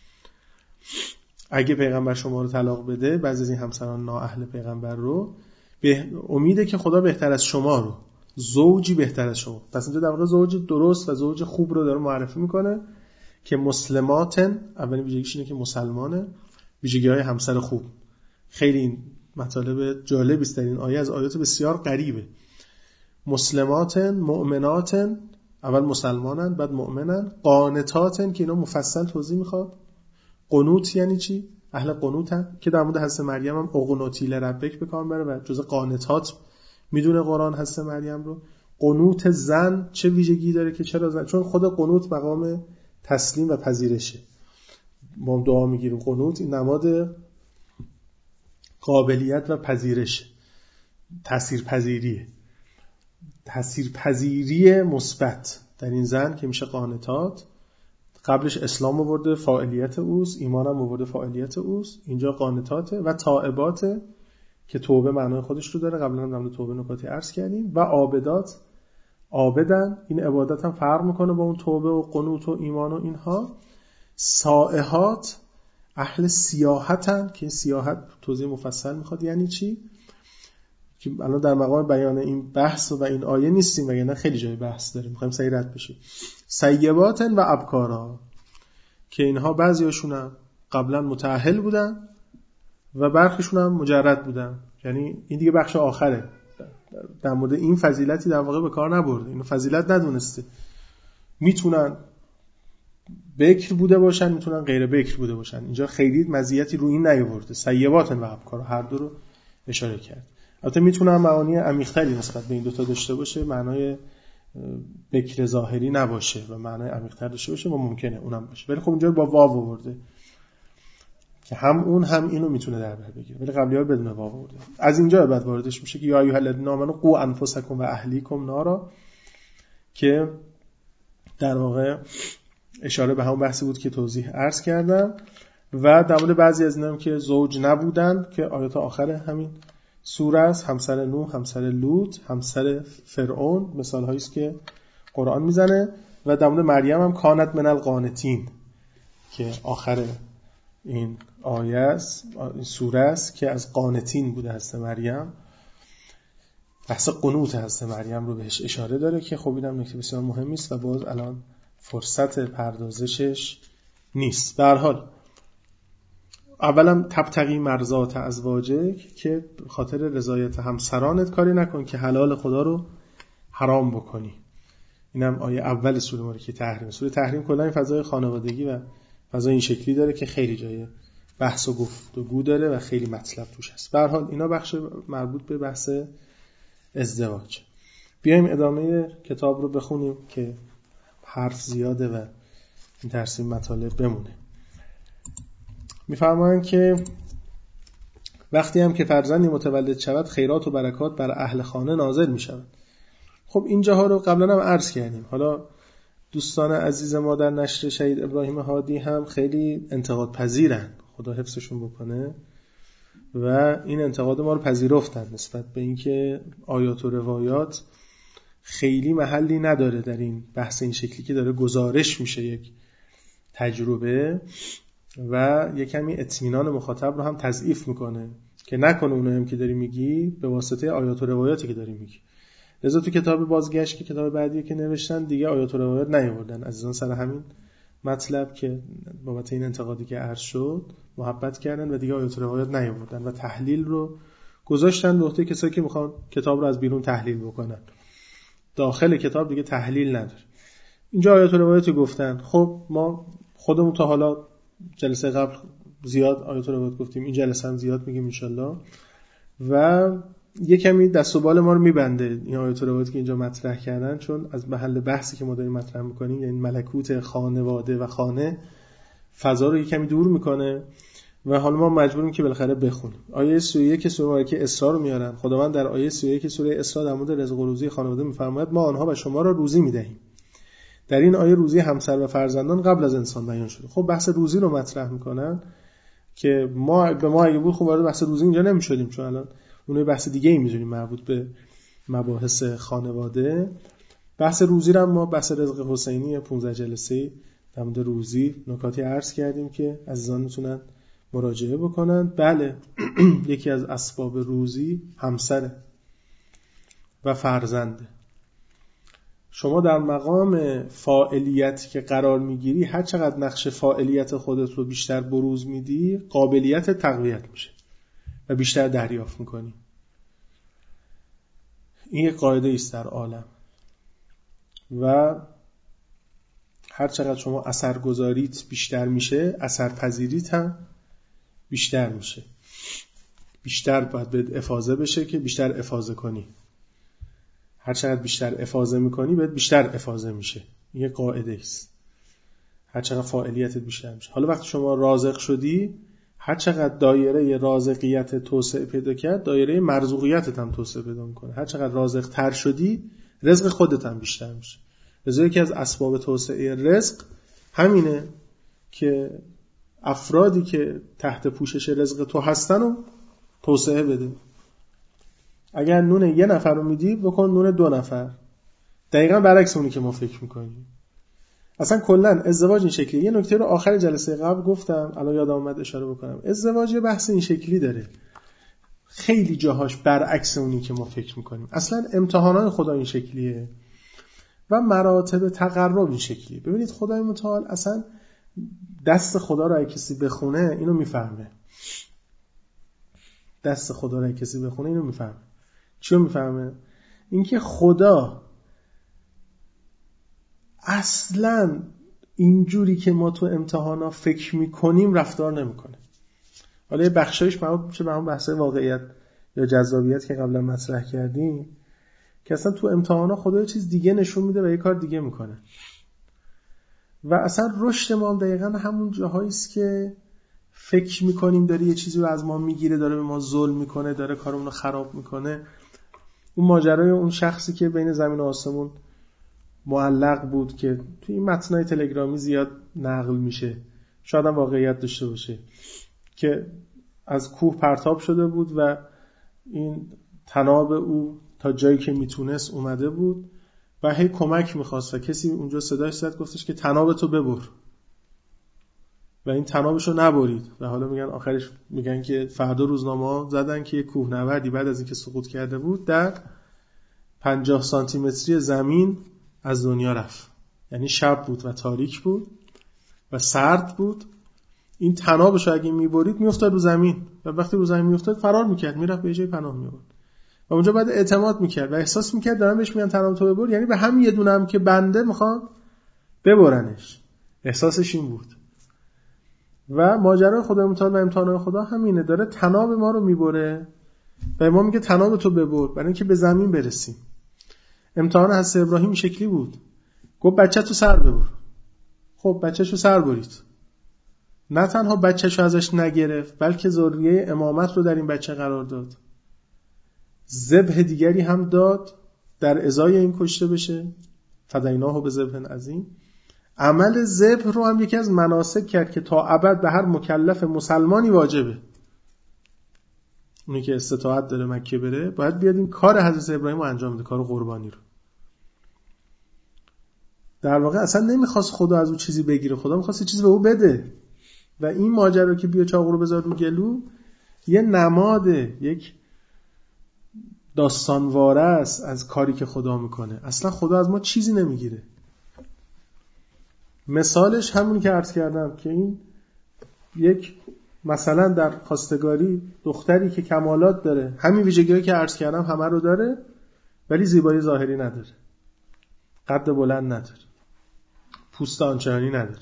اگه پیغمبر شما رو طلاق بده، بعضی از این همسران نااهل پیغمبر رو، به امیده که خدا بهتر از شما رو، زوجی بهتر از شما. پس اینجا در واقع زوج درست و زوج خوب رو داره معرفی میکنه که مسلماتن، اولین ویژگیش اینه که مسلمانه، ویژگی‌های همسر خوب. خیلی این مطالب جالبی است در این آیه، از آیات بسیار غریبه. مسلماتن، مؤمناتن، اول مسلمانن بعد مؤمنن، قانتاتن که اینا مفصل توضیح میخواد. قنوت یعنی چی؟ اهل قنوتن که در مورد حضرت مریم هم اقنوتی لربک به کار میبره و جزء قانتات میدونه قرآن حضرت مریم رو. قنوت زن چه ویژگی داره که چرا زن؟ چون خود قنوت مقام تسلیم و پذیرشه. ما دعا میگیریم قنوت این نماد قابلیت و پذیرش، تاثیر پذیریه، تاثیر پذیری مثبت در این زن که میشه قانتات. قبلش اسلام آورده، فاعلیت اوست، ایمان هم آورده، فاعلیت اوست. اینجا قانتاته و تائباته که توبه معنای خودش رو داره، قبلا هم در مورد توبه نکاتی عرض کردیم. و عابدات، عابدن، این عبادت هم فرق میکنه با اون توبه و قنوت و ایمان و اینها. سائحات، اهل سیاحتن که سیاحت توضیح مفصل میخواد یعنی چی، که الان در مقام بیان این بحث و این آیه نیستیم، وگرنه خیلی جای بحث داریم، میخوایم سریع رد بشیم. سیباتن و ابکارا، که اینها بعضیاشون هم قبلا متأهل بودن و برخیشون هم مجرد بودن. یعنی این دیگه بخش آخره، در مورد این فضیلتی در واقع به کار نبرده، اینو فضیلت ندونسته. میتونن بکر بوده باشن، میتونن غیر بکر بوده باشن. اینجا خیلی مزیتی رو این نیاورده. سیباتن و ابکارا هر دو رو اشاره کرد. البته میتونن معانی عمیق‌تری نسبت به این دوتا داشته باشه، معنای بکر ظاهری نباشه و معنای عمیق‌تر داشته باشه و ممکنه اونم باشه. ولی خب اینجا با واو آورده که هم اون هم اینو میتونه در بر بگیره، ولی قبلی‌ها بدون واو آورده. از اینجا بعد واردش میشه که یا ایها الذین آمنوا قوا انفسکم و اهلیکم نارا، که در واقع اشاره به همون بحثی بود که توضیح عرض کردم. و در مورد بعضی از اینا هم که زوج نبودن که آیات آخر همین سوره است، همسر نوح، همسر لوط، همسر فرعون، مثال هایی است که قرآن میزنه. و در مورد مریم هم کانت من القانتین که آخر این آیه است، این سوره است که از قانتین بوده هست مریم. بحث قنوت هست مریم رو بهش اشاره داره که خب اینم نکته بسیار مهمی است و باز الان فرصت پردازشش نیست. در حال اولا تبتغی مرضات ازواجک، که خاطر رضایت همسرانت کاری نکن که حلال خدا رو حرام بکنی. اینم آیه اول سوره مبارکه تحریم. سوره تحریم کلا این فضای خانوادگی و فضای این شکلی داره که خیلی جای بحث و گفتگو داره و خیلی مطلب توش هست. به هر حال اینا بخش مربوط به بحث ازدواج. بیایم ادامه کتاب رو بخونیم که حرف زیاده و این ترسیم مطالب بمونه. می‌فرمایند که وقتی هم که فرزندی متولد شود خیرات و برکات بر اهل خانه نازل می‌شود. خب این جاها رو قبلا هم عرض کردیم. حالا دوستان عزیز ما در نشر شهید ابراهیم هادی هم خیلی انتقاد پذیرن، خدا حفظشون بکنه، و این انتقاد ما رو پذیرفتن نسبت به اینکه آیات و روایات خیلی محلی نداره در این بحث این شکلی که داره گزارش میشه یک تجربه و یک کمی اطمینان مخاطب رو هم تضعیف میکنه که نکنه اونایی هم که داری میگی به واسطه آیات و روایاتی که داری میگی. لذا تو کتاب بازگشت که کتاب بعدی که نوشتن دیگه آیات و روایات نیاوردن. عزیزان سر همین مطلب که بابت این انتقادی که عرض شد محبت کردن و دیگه آیات و روایات نیاوردن و تحلیل رو گذاشتن به عهده کسایی که میخوان کتاب رو از بیرون تحلیل بکنن. داخل کتاب دیگه تحلیل نداره. اینجا آیات و روایاتی گفتن. خب ما خودمون تا حالا جلسه قبل زیاد آیات و روایات گفتیم، این جلسه هم زیاد میگیم انشالله، و یه کمی دست و بال ما رو میبنده این آیات و روایاتی که اینجا مطرح کردن، چون از محل بحثی که ما داریم مطرح میکنیم یعنی ملکوت خانواده و خانه فضا رو یه کمی دور میکنه و حالا ما مجبوریم که بالاخره بخونیم. آیه سی و یک سوره مبارکه اسراء رو میارن. خداوند در آیه سی و یک سوره اسراء در مورد رزق و روزی خانواده میفرماید ما آنها و شما را روزی میدهیم. در این آیه روزی همسر و فرزندان قبل از انسان بیان شده. خب بحث روزی رو مطرح میکنن که ما به ما اگه بود خب وارد بحث روزی اینجا نمیشدیم، چون الان اون بحث دیگه ای میذاریم مربوط به مباحث خانواده. بحث روزی رو ما بحث رزق حسینی پانزده جلسه در مورد روزی نکاتی عرض کردیم که عزیزان میتونن مراجعه بکنن. بله یکی از اسباب روزی همسر و فرزنده. شما در مقام فاعلیت که قرار میگیری هر چقدر نقش فاعلیت خودت رو بیشتر بروز میدی قابلیت تقویت میشه و بیشتر دریافت میکنی. این یک قاعده است در عالم و هر چقدر شما اثرگذاریت بیشتر میشه اثرپذیریت هم بیشتر میشه. بیشتر باید بهت افاضه بشه که بیشتر افاضه کنی. هر چقدر بیشتر افاضه میکنی بهت بیشتر افاضه میشه. این یک قاعده است. هر چقدر فاعلیتت بیشتر میشه. حالا وقتی شما رازق شدی هر چقدر دایره رازقیت توسعه پیدا کرد دایره مرزوقیتت هم توسعه پیدا میکنه. هر چقدر رازق تر شدی رزق خودت هم بیشتر میشه. لذا یکی از اسباب توسعه رزق همینه که افرادی که تحت پوشش رزق تو هستن رو توسعه بده. اگر نون یه نفر رو میدی بکن نون دو نفر. دقیقاً برعکس اونی که ما فکر میکنیم. اصلا کلا ازدواج این شکلی. یه نکته رو آخر جلسه قبل گفتم، الان یادم اومد اشاره بکنم. ازدواج یه بحث این شکلی داره، خیلی جاهاش برعکس اونی که ما فکر میکنیم. اصلا امتحانات خدا این شکلیه و مراتب تقرب این شکلیه. ببینید خدای متعال اصلا دست خدا رو اگه کسی بخونه اینو میفهمه. دست خدا رو اگه کسی بخونه اینو میفهمه. چیو میفهمه؟ اینکه خدا اصلا اینجوری که ما تو امتحانا فکر میکنیم رفتار نمیکنه. حالا یه بخشایش مربوط میشه به همون بحث واقعیت یا جذابیت که قبلا مطرح کردیم، که اصلا تو امتحانا خدا یه چیز دیگه نشون میده و یه کار دیگه میکنه. و اصلا رشد ما هم دقیقاً همون جاهایی است که فکر میکنیم داره یه چیزی رو از ما میگیره، داره به ما ظلم میکنه، داره کارمون رو خراب میکنه. اون ماجرای اون شخصی که بین زمین و آسمون معلق بود که توی این متنای تلگرامی زیاد نقل میشه، شاید هم واقعیت داشته باشه، که از کوه پرتاب شده بود و این طناب او تا جایی که میتونست اومده بود و هی کمک میخواست و کسی اونجا صداش زد گفتش که طنابتو ببر و این طنابشو نبرید و حالا میگن آخرش میگن که فردا روزنامه‌ها زدن که یک کوهنوردی بعد از اینکه سقوط کرده بود در پنجاه سانتی متری زمین از دنیا رفت. یعنی شب بود و تاریک بود و سرد بود. این طنابشو اگه میبرید میافتاد رو زمین و وقتی رو زمین میافتاد فرار میکرد، میرفت به جای پناه میبرد و اونجا بعد اعتماد میکرد و احساس میکرد دارن بهش میگن طنابتو ببر، یعنی به همین یه دونه هم که بنده میخوان ببرنش. احساسش این بود. و ماجرای خدا متعال و امتحان خدا همینه، داره طناب ما رو میبره و ما میگه طنابتو ببر برای اینکه به زمین برسیم. امتحان حضرت ابراهیم شکلی بود، گفت بچه‌تو سر ببر. خب بچه‌شو سر برید. نه تنها بچه‌شو ازش نگرفت بلکه ذریه امامت رو در این بچه قرار داد. ذبح دیگری هم داد در ازای این کشته بشه، فدیناه به ذبح عظیم. عمل ذبح رو هم یکی از مناسک کرد که تا ابد به هر مکلف مسلمانی واجبه. اونی که استطاعت داره مکه بره باید بیاد این کار حضرت ابراهیم رو انجام بده، کار قربانی رو. در واقع اصلا نمیخواست خدا از او چیزی بگیره، خدا میخواست چیزی به او بده. و این ماجرا که بیا چاقو رو بذار رو گلو یه نماده، یک داستانواره است از کاری که خدا میکنه. اصلا خدا از ما چیزی نمیگیره. مثالش همونی که عرض کردم که این یک مثلا در خواستگاری دختری که کمالات داره، همین ویژگی‌هایی که عرض کردم همه رو داره ولی زیبایی ظاهری نداره، قد بلند نداره، پوست آنچنانی نداره.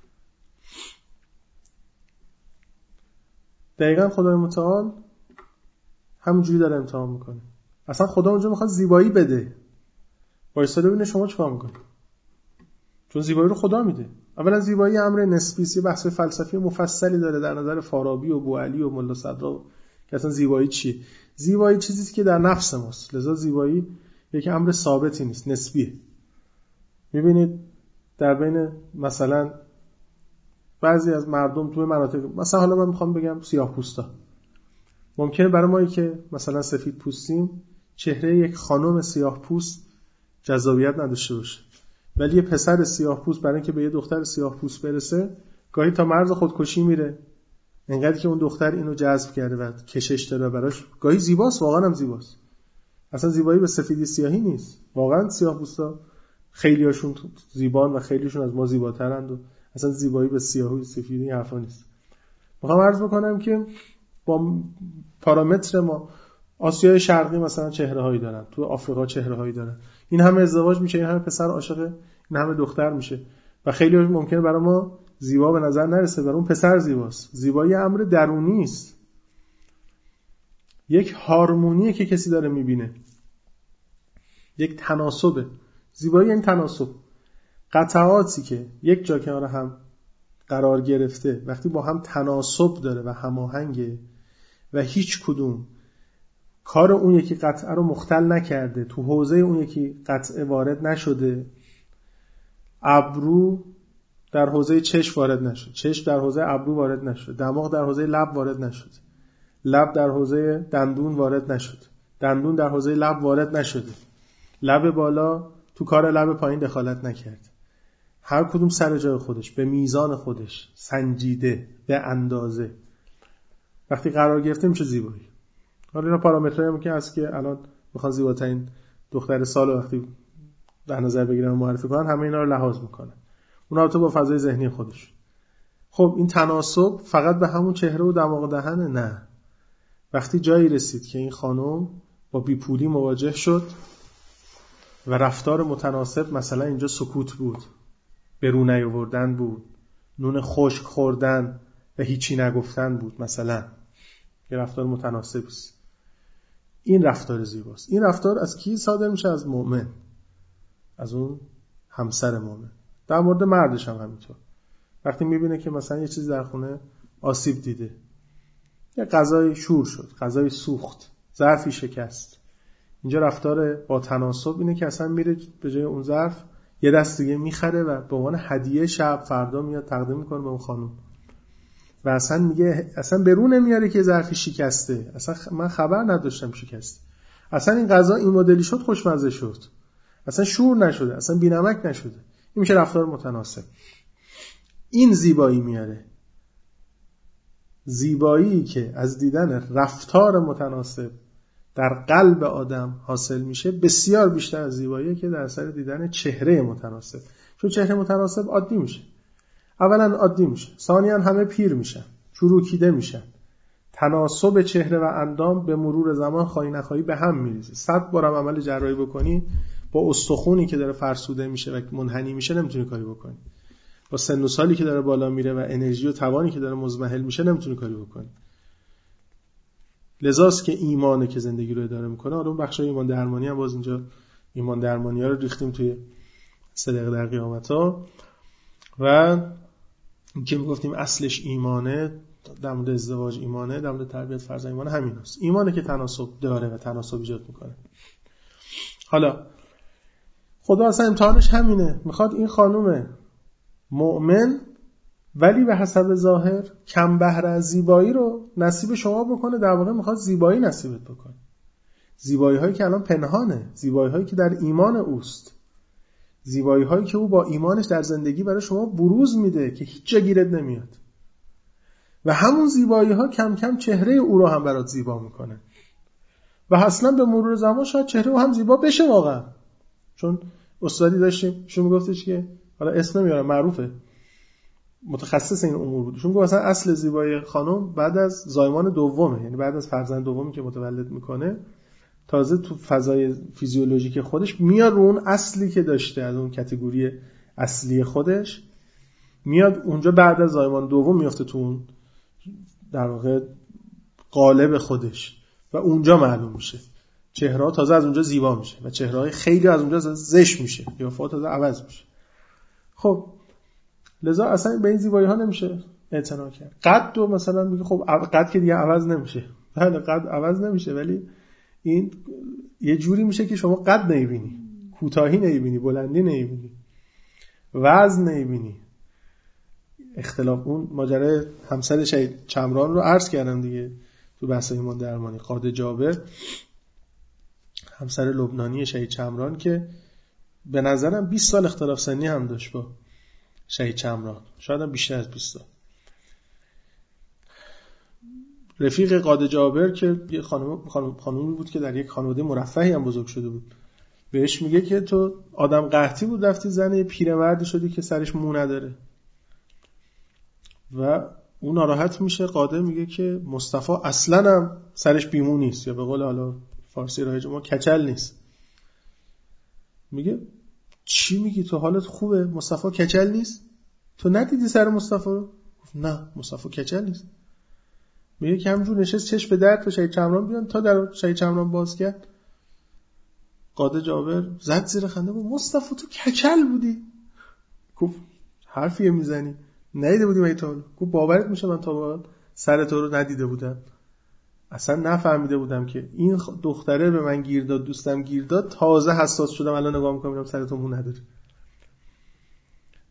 دقیقاً خدای متعال همونجوری داره امتحان میکنه. اصلا خدا اونجا میخواد زیبایی بده، وایساده ببینه شما چیکار میکنید، چون زیبایی رو خدا میده. اولا زیبایی امر نسبی است، یه بحث فلسفی مفصلی داره در نظر فارابی و بوعلی و ملا صدرا که اصلا زیبایی چیه. زیبایی چیزی است که در نفس ماست، لذا زیبایی یک امر ثابتی نیست، نسبیه. میبینید در بین مثلا بعضی از مردم توی مناطق، مثلا حالا من میخوام بگم سیاه‌پوستا، ممکنه برای مایی که مثلا سفید پوستیم چهره یک خانم سیاه‌پوست جذابیت نداشته باشه، ولی یه پسر سیاه‌پوست برای اینکه به یه دختر سیاه‌پوست برسه گاهی تا مرز خودکشی میره، انقدر که اون دختر اینو جذب کرده و کشش داره براش. گاهی زیباست، واقعا هم زیباست. اصلا زیبایی به سفیدی سیاهی نیست. واقعا سیاه‌پوستا خیلیاشون زیبان و خیلیشون از ما زیباترند و اصلا زیبایی به سیاهی و سفیدی حرفا نیست. میخوام عرض بکنم که با پارامتر ما آسیای شرقی مثلا چهره‌هایی دارن، تو آفریقا چهره‌هایی دارن. این همه ازدواج میشه، این همه پسر عاشق این همه دختر میشه و خیلی ممکنه برای ما زیبا به نظر نرسه، برای اون پسر زیباست. زیبایی امر درونی است، یک هارمونیه که کسی داره میبینه، یک تناسبه. زیبایی این تناسب، قطعاتی که یک جا کنار هم قرار گرفته وقتی با هم تناسب داره و هماهنگه و هیچ کدوم کار اون یکی قطعه رو مختل نکرده، تو حوزه اون یکی قطعه وارد نشده ابرو در حوزه چشم وارد نشد، چشم در حوزه ابرو وارد نشد، دماغ در حوزه لب وارد نشد، لب در حوزه دندون وارد نشد، دندون در حوزه لب وارد نشده، لب بالا تو کار لب پایین دخالت نکرد. هر کدوم سر جای خودش، به میزان خودش، سنجیده، به اندازه. وقتی قرار گرفته میشه زیبایی. حالا اینا پارامترایی هم که هست که الان میخوان زیباترین دختر سال وقتی در نظر بگیرن و معرفی کنن، همه اینا رو لحاظ میکنن. اونا تو با فضای ذهنی خودش. خب این تناسب فقط به همون چهره و دماغ و دهنه؟ نه. وقتی جایی رسید که این خانم با بیپولی مواجه شد و رفتار متناسب، مثلا اینجا سکوت بود، به رو نیاوردن بود، نون خشک خوردن و هیچی نگفتن بود، مثلا یه رفتار متناسب است. این رفتار زیباست. این رفتار از کی صادر میشه؟ از مؤمن، از اون همسر مؤمن. در مورد مردش هم همینطور. وقتی میبینه که مثلا یه چیز در خونه آسیب دیده، یه غذای شور شد، غذای سوخت، ظرفی شکست، اینجا رفتار با تناسب اینه که اصلا میره به جای اون ظرف یه دست دیگه میخره و به عنوان هدیه شب فردا میاد تقدیم میکنه به اون خانم و اصلا میگه، اصلا برون نمیاره که ظرفی شکسته، اصلا من خبر نداشتم شکسته، اصلا این غذا این مدلی شد خوشمزه شد، اصلا شور نشده، اصلا بی‌نمک نشده. این میشه رفتار متناسب. این زیبایی میاره. زیبایی که از دیدن رفتار متناسب در قلب آدم حاصل میشه بسیار بیشتر از زیبایی که در اثر دیدن چهره متناسب. چون چهره متناسب عادی میشه. اولا عادی میشه، ثانیاً همه پیر میشن، چروکیده میشن. تناسب چهره و اندام به مرور زمان خواهی نخواهی به هم میریزه. صد بارم عمل جراحی بکنی با استخونی که داره فرسوده میشه و منحنی میشه نمیتونی کاری بکنی. با سن و سالی که داره بالا میره و انرژی و توانی که داره مزمحل میشه نمیتونی کاری بکنی. لذاست که ایمانه که زندگی رو اداره میکنه. حالا اون بخشای ایمان درمانی هم باز اینجا ایمان درمانی ها رو ریختیم توی سه دقیقه در قیامت ها و که میگفتیم اصلش ایمانه، در مورد ازدواج ایمانه، در مورد تربیت فرزند ایمانه، همین هست. ایمانه که تناسب داره و تناسب ایجاد میکنه. حالا خدا اصلا امتحانش همینه، میخواد این خانم مؤمن ولی به حسب ظاهر کم بهره از زیبایی رو نصیب شما بکنه. در واقع میخواد زیبایی نصیبت بکنه، زیبایی هایی که الان پنهانه، زیبایی هایی که در ایمان اوست، زیبایی هایی که او با ایمانش در زندگی برای شما بروز میده که هیچ جا گیرت نمیاد و همون زیبایی ها کم کم چهره او رو هم برات زیبا میکنه و اصلا به مرور زمان شاید چهره او هم زیبا بشه واقعا. چون استادی داشتیم شما میگفتش که حالا اسم نمیارم، معروفه، متخصص این امور بود، چون گفت مثلا اصل زیبایی خانم بعد از زایمان دومه، یعنی بعد از فرزند دومی که متولد میکنه تازه تو فضای فیزیولوژیک خودش میاد رو اون اصلی که داشته، از اون کاتگوری اصلی خودش میاد اونجا، بعد از زایمان دوم میفته تو اون در واقع قالب خودش و اونجا معلوم میشه. چهره ها تازه از اونجا زیبا میشه و چهره های خیلی از اونجا زشت میشه یا فوت تازه عوض میشه. خب لذا اصلا به این زیبایی ها نمیشه اعتنا کرد. قد و مثلا میگه خب قد که دیگه عوض نمیشه. بله قد عوض نمیشه، ولی این یه جوری میشه که شما قد نمیبینی، کوتاهی نمیبینی، بلندی نمیبینی، وزن نمیبینی. اختلاف اون ماجرای همسر شهید چمران رو عرض کردم دیگه تو بحث ایمان درمانی. قاده جابر همسر لبنانی شهید چمران که به نظرم بیست سال اختلاف سنی هم داشت با شهید چمران، شاید هم بیشتر از بیست سال. رفیق قاده جابر که یه خانم خانم خانومی بود که در یک خانواده مرفهی هم بزرگ شده بود، بهش میگه که تو آدم قحطی بود رفتی زن پیرمردی شدی که سرش مو نداره و اون ناراحت میشه. قاده میگه که مصطفی اصلا هم سرش بیمو نیست، یا به قول حالا فارسی رایج ما کچل نیست. میگه چی میگی تو، حالت خوبه؟ مصطفی کچل نیست؟ تو ندیدی سر مصطفی رو؟ نه مصطفی کچل نیست. میگه که همونجور نشست چشم به در تا شهید چمران بیان، تا در شهید چمران باز کرد قاده جابر زد زیر خنده گفت مصطفی تو کچل بودی؟ گفت حرفیه میزنی؟ ندیده بودی مگه تو؟ گفت باورت میشه من تا با سر تو رو ندیده بودم، اصلا نفهمیده بودم که این دختره به من گیر داد، دوستم گیر داد، تازه حساس شدم الان نگاه میکنم میبینم سر تو مو نداره.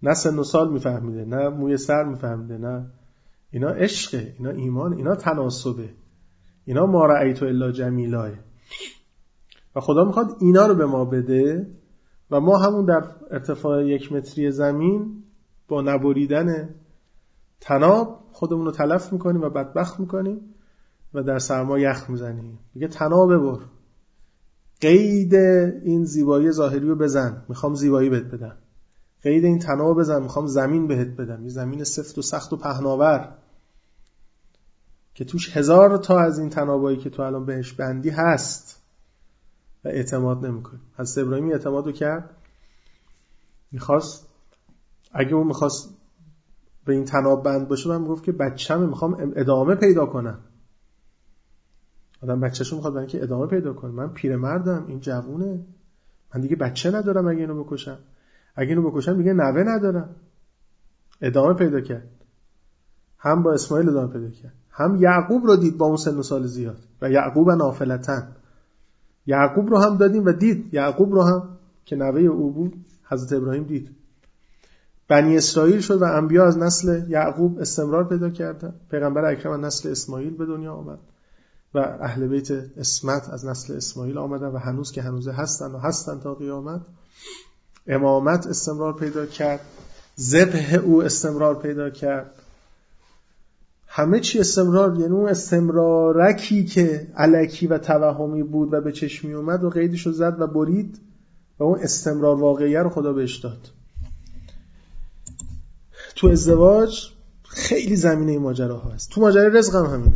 نه سن و سال میفهمیده، نه موی سر میفهمیده، نه اینا عشقه، اینا ایمان، اینا تناسبه، اینا ما رأیت الا جمیلاه. و خدا میخواد اینا رو به ما بده و ما همون در ارتفاع یک متری زمین با نبریدن طناب خودمون رو تلف میکنیم و بدبخت میکنیم و در سرما یخ میزنیم. میگه طناب ببر، قید این زیبایی ظاهری رو بزن، میخوام زیبایی بهت بدم. قید این طناب بزن، میخوام زمین بهت بدم. این زمین سفت و سخت و پهناور که توش هزار تا از این طنابایی که تو الان بهش بندی هست و اعتماد نمیکنی. حضرت ابراهیم اعتماد رو کرد، میخواست، اگه اون میخواست به این طناب بند باشه، من میگفت که بچه‌مه، میخوام ادامه پیدا کنم. آدم بچه‌شو میخواد برای اینکه ادامه پیدا کنه. من پیرمردم، این جوونه، من دیگه بچه ندارم. اگه اینو بکشم اگه اینو بکشم دیگه نوه ندارم. ادامه پیدا کرد، هم با اسماعیل ادامه پیدا کرد، هم یعقوب رو دید با اون سن و سال زیاد و یعقوب نافلتن. یعقوب رو هم دادیم و دید، یعقوب رو هم که نوه او بود حضرت ابراهیم دید. بنی اسرائیل شد و انبیا از نسل یعقوب استمرار پیدا کردن. پیغمبر اکرم از نسل اسماعیل به دنیا آمد و اهل بیت اسمت از نسل اسماعیل آمدن و هنوز که هنوزه هستن و هستن تا قیامت. امامت استمرار پیدا کرد، ذبح او استمرار پیدا کرد، همه چی استمرار. یعنی اون استمرارکی که الکی و توهمی بود و به چشم می اومد و قیدشو زد و برید و اون استمرار واقعیه رو خدا بهش داد. تو ازدواج خیلی زمینه این ماجراها هست. تو ماجرای رزق هم همینه.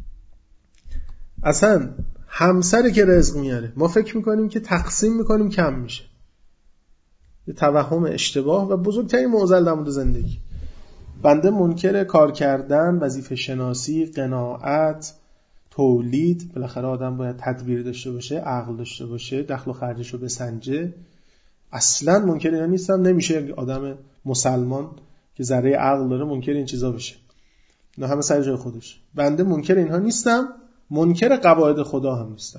اصلا همسری که رزق میاره ما فکر میکنیم که تقسیم میکنیم کم میشه. یه توهم اشتباه و بزرگترین معضل در مورد زندگی. بنده منکر کار کردن، وظیفه شناسی، قناعت، تولید. بالاخره آدم باید تدبیر داشته باشه، عقل داشته باشه، دخل و خرجشو بسنجه. اصلا منکر اینا نیستم. نمیشه آدم مسلمان که ذره عقل داره منکر این چیزا بشه. نه، همه سر جای خودش. بنده منکر اینها نیستم، منکر قواعد خدا هم نیستم.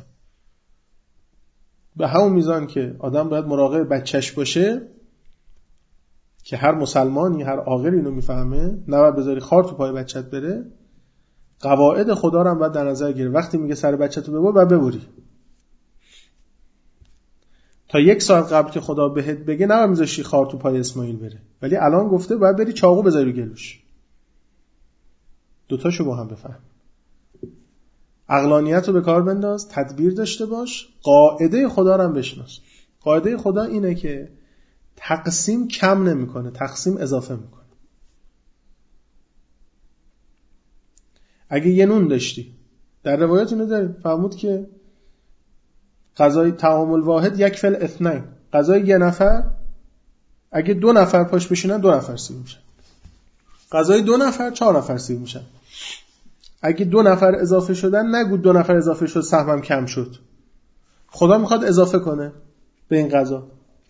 به همون میزان که آدم باید مراقب بچهش باشه که هر مسلمانی، هر عاقلی اینو میفهمه، نباید بذاری خار تو پای بچت بره. قواعد خدا رو هم باید در نظر گیره. وقتی میگه سر بچه‌تو ببر، باید ببری. تا یک ساعت قبل که خدا بهت بگه نباید میذاشی خار تو پای اسماعیل بره، ولی الان گفته باید بری چاقو بذاری رو گلوش. دوتاشو با هم بفهم. عقلانیت رو به کار بنداز، تدبیر داشته باش، قاعده خدا رو هم بشناس. قاعده خدا اینه که تقسیم کم نمیکنه، تقسیم اضافه میکنه. اگه یه نون داشتی، در روایت اینو داریم، فرمود که غذای تعامل واحد یک فل اثنین، غذای یه نفر اگه دو نفر پاش بشینن دو نفر سیر میشن، غذای دو نفر چهار نفر سیر میشن. اگه دو نفر اضافه شدن نگو دو نفر اضافه شد سهمم کم شد. خدا میخواد اضافه کنه به این غذا.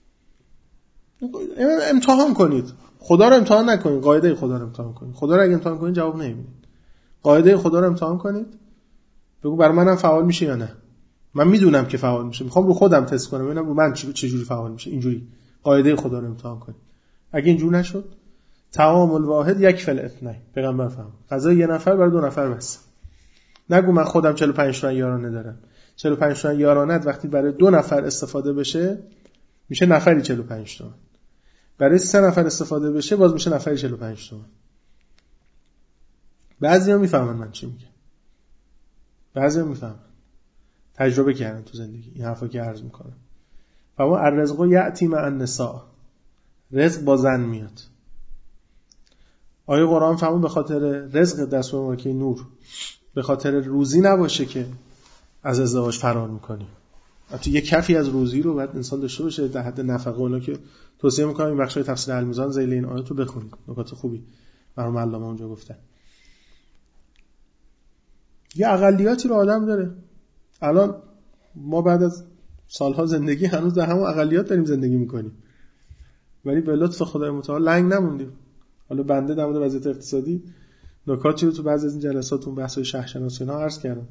امتحان کنید، خدا رو امتحان نکنید، قاعده خدا رو امتحان کنید. خدا رو اگه امتحان کنید جواب نمیدید. قاعده خدا رو امتحان کنید، بگو برای منم فعال میشه یا نه. من میدونم که فعال میشه، میخوام رو خودم تست کنم ببینم رو من چه جوری فعال میشه. اینجوری قاعده خدا رو امتحان کنید. اگه اینجوری نشد، تعامل واحد یک فل اثنین، پیغمبر فهم غذای یه نفر برای دو نفر بس. نگو من خودم چهل و پنج تومن یارانه دارم. چهل و پنج تومن یارانه وقتی برای دو نفر استفاده بشه میشه نفری چهل و پنج تومن. برای سه نفر استفاده بشه باز میشه نفری چهل و پنج تومن. بعضیا میفهمن من چی میگم، بعضیا میفهمن، تجربه کردن تو زندگی این حرفا که عرض میکنم. فما الرزق یأتی مع النساء، رزق با زن میاد. آیه قرآن فرمود به خاطر رزق دست مبارکه نور، به خاطر روزی نباشه که از ازدواج فرار میکنی. حتی یک کفی از روزی رو باید انسان داشته باشه در حد نفقه. اونا که توصیه میکنم این بخشای تفسیر المیزان ذیل این آیات رو بخونید، نکات خوبی مرحوم علامه اونجا گفتن. یه اقلیاتی رو آدم داره. الان ما بعد از سالها زندگی هنوز در همون اقلیات داریم زندگی میکنیم، ولی به لطف خدای متعال لنگ نموندیم. حالا بنده در مورد وضعیت اقتصادی نکاتی رو تو بعضی از این جلسات اون بحث‌های شهر شناسی اینا عرض کردم.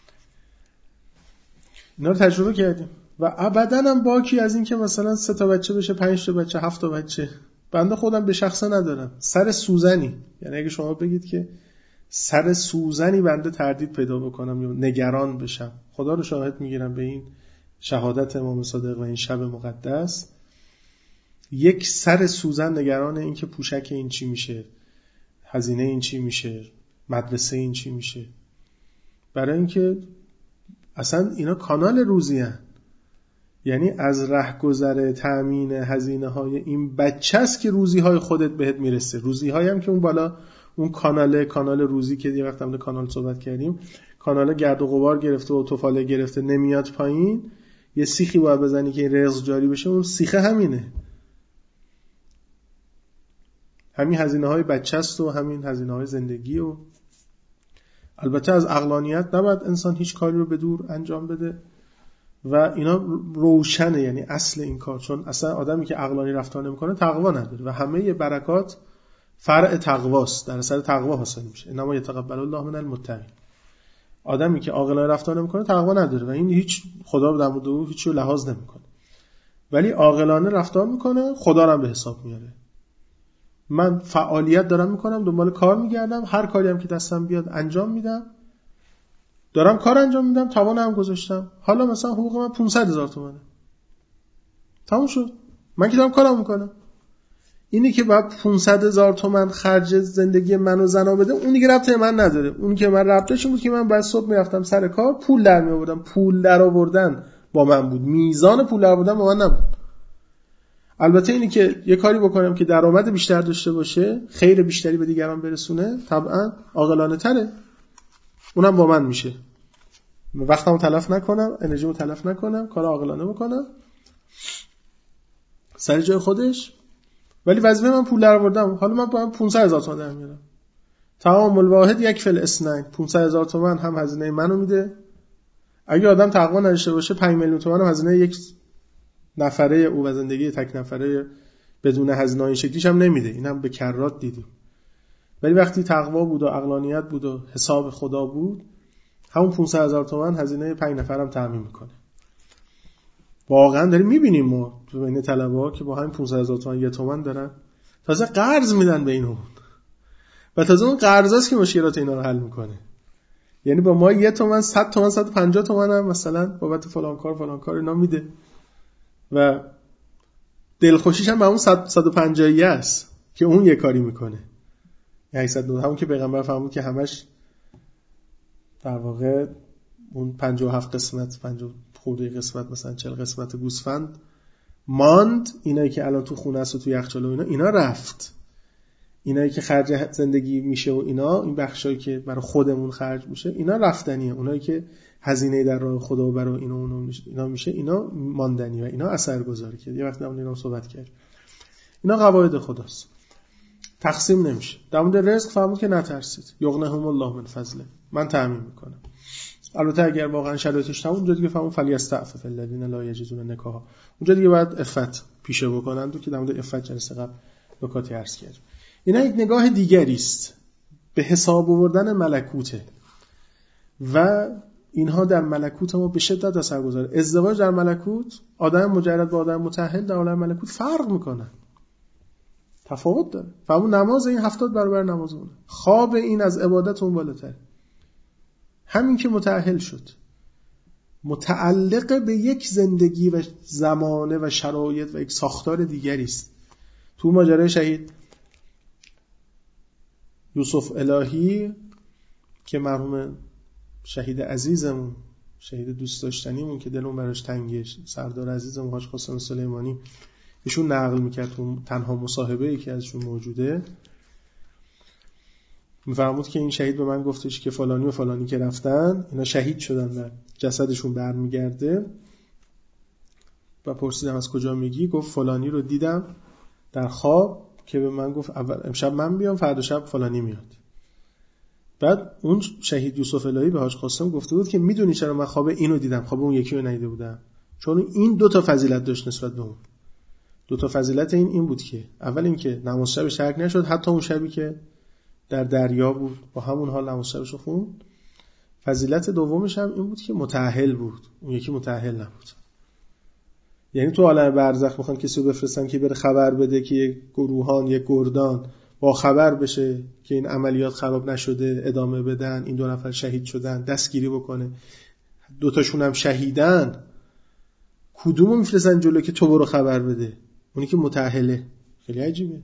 اینا رو تجربه کردیم و ابداً هم باکی از این که مثلا سه تا بچه بشه، پنج تا بچه، هفت تا بچه، بنده خودم به شخصه ندارم، سر سوزنی، یعنی اگه شما بگید که سر سوزنی بنده تردید پیدا بکنم یا نگران بشم، خدا رو شاهد میگیرم به این شهادت امام صادق و این شب مقدس، یک سر سوزن نگران این که پوشک این چی میشه، هزینه این چی میشه، مدرسه این چی میشه، برای اینکه اصلا اینا کانال روزی هن. یعنی از رهگذر تأمین هزینه های این بچه است که روزی های خودت بهت میرسه. روزی های هم که اون بالا اون کانال کانال روزی که یه وقت هم در کانال صحبت کردیم، کانال گرد و غبار گرفته و توفاله گرفته نمیاد پایین، یه سیخی باید بزنی که این رزق جاری بشه، اون سیخه همینه، همین هزینه های بچه است و همین هزینه های زندگی. و البته از عقلانیت نباید انسان هیچ کاری رو به دور انجام بده و اینا روشنه، یعنی اصل این کار، چون اصلا آدمی که عقلانی رفتار نمیکنه تقوا نداره و همه برکات فرع تقواست، در اثر تقوا حاصل میشه. انما یتقبل الله من المتقین. آدمی که عاقلانه رفتار نمیکنه تقوا نداره و این هیچ خدا در مورد او هیچ لحاظ نمیکنه، ولی عاقلانه رفتار میکنه، خدا رو هم به حساب میاره. من فعالیت دارم میکنم، دنبال کار میگردم، هر کاری هم که دستم بیاد انجام میدم، دارم کار انجام میدم، توان هم گذاشتم، حالا مثلا حقوق من پانصد هزار تومانه، تموم شد، من که دارم کارم میکنم. اینی که بعد پانصد هزار تومان خرج زندگی من و زنا بده، اون دیگه ربطی من نداره. اون که من ربطش بود که من بعد صبح میرفتم سر کار، پول در می آوردم، پول در آوردن با من بود، میزان پول در آوردن با من نبود. البته اینی که یه کاری بکنم که درآمد بیشتر داشته باشه، خیر بیشتری به دیگران برسونه، طبعا عاقلانه تره، اونم با من میشه. وقتمو تلف نکنم، انرژیمو تلف نکنم، کار عاقلانه بکنم سر جای خودش، ولی وظیفه من پول در آوردم، حالا من باید پانصد هزار تومان در میارم. تعامل واحد یک فل اثنین، پانصد هزار تومان هم هزینه منو میده. اگه آدم تقوا نداشته باشه پنج میلیون تومان هم هزینه یک نفره او و زندگی تک نفره بدون هزینه این شکلیش هم نمیده. اینم به کرات دیدیم. ولی وقتی تقوا بود و عقلانیت بود و حساب خدا بود، همون پانصد هزار تومان هزینه پنج نفرم تامین میکنه. واقعا داریم میبینیم ما تو بین طلبه‌ها که با همین پانصد هزار تومان یه تومان دارن، تازه قرض میدن به اینو و تازه اون قرضاست که مشکلات اینا رو حل میکنه. یعنی با ما یه تومان صد تومان صد و پنجاه تومان هم مثلا بابت فلان کار فلان کار اینا میده و دلخوشیش هم به اون صد و پنجاه است که اون یه کاری میکنه. هشتصد و نه همون که پیغمبر فرمود که همش در واقع اون پنجاه و هفت قسمت پنجاه خورده قسمت مثلا چهل قسمت گوسفند ماند، اینایی که الان تو خونه است و تو یخچال و اینا اینا رفت، اینایی که خرج زندگی میشه و اینا، این بخشایی که برای خودمون خرج میشه اینا رفتنیه، اونایی که هزینه در راه خدا و برای اینا اونا میشه اینا میشه اینا ماندنی و اینا اثرگذاره که یه وقت در اینا صحبت کردیم. اینا قواعد خداست، تقسیم نمیشه. در مورد رزق فرمود که نترسید، یغنیهم الله من فضله، من تامین میکنم. البته اگر واقعا شرایطش تموم، اونجا دیگه فهمون فلیستعفف الذین لا یجدون نکاحا، اونجا دیگه باید عفت پیشه بکنن. تو که در مورد عفت جلسه قبل نکاتی عرض کردیم. اینا یک نگاه دیگری است به حساب آوردن ملکوته و اینها در ملکوت ما به شدت اثرگذاره. ازدواج در ملکوت، آدم مجرد با آدم متأهل در عالم ملکوت فرق میکنن، تفاوت داره. فهمون نماز این هفتاد برابر نماز اونه، خواب این از عبادت اون بالاتره. همین که متأهل شد متعلق به یک زندگی و زمانه و شرایط و یک ساختار دیگری است. تو ماجرای شهید یوسف الهی که مرحوم شهید عزیزمون، شهید دوست داشتنیمون که دلمون براش تنگه، سردار عزیزمون حاج قاسم سلیمانی، ایشون نقل میکرد تو تنها مصاحبه‌ای که ازشون موجوده، میفرمود که این شهید به من گفتش که فلانی و فلانی که رفتن اینا شهید شدن و جسدشون برمیگرده و پرسیدم از کجا میگی؟ گفت فلانی رو دیدم در خواب که به من گفت اول امشب من بیام فردا شب فلانی میاد. بعد اون شهید یوسف الهی به حاج قاسم گفته بود که میدونی چرا من خواب اینو دیدم، خواب اون یکی رو ندیده بودم؟ چون این دو تا فضیلت داشت نسبت به اون. دو تا فضیلت این این بود که اول این که نماز شب شرک نشد، حتی اون شبی که در دریا بود با همون حال نماز شبش رو خوند. فضیلت دومش هم این بود که متأهل بود، اون یکی متأهل نبود. یعنی تو عالم برزخ میخوان کسی رو بفرستن که بره خبر بده که یک گروهان یک گردان با خبر بشه که این عملیات خراب نشده، ادامه بدن، این دو نفر شهید شدن، دستگیری بکنه، دوتاشون هم شهیدن. کدومو میفرستن جلو که تو برو خبر بده؟ اونی که متأهله. خیلی عجیبه.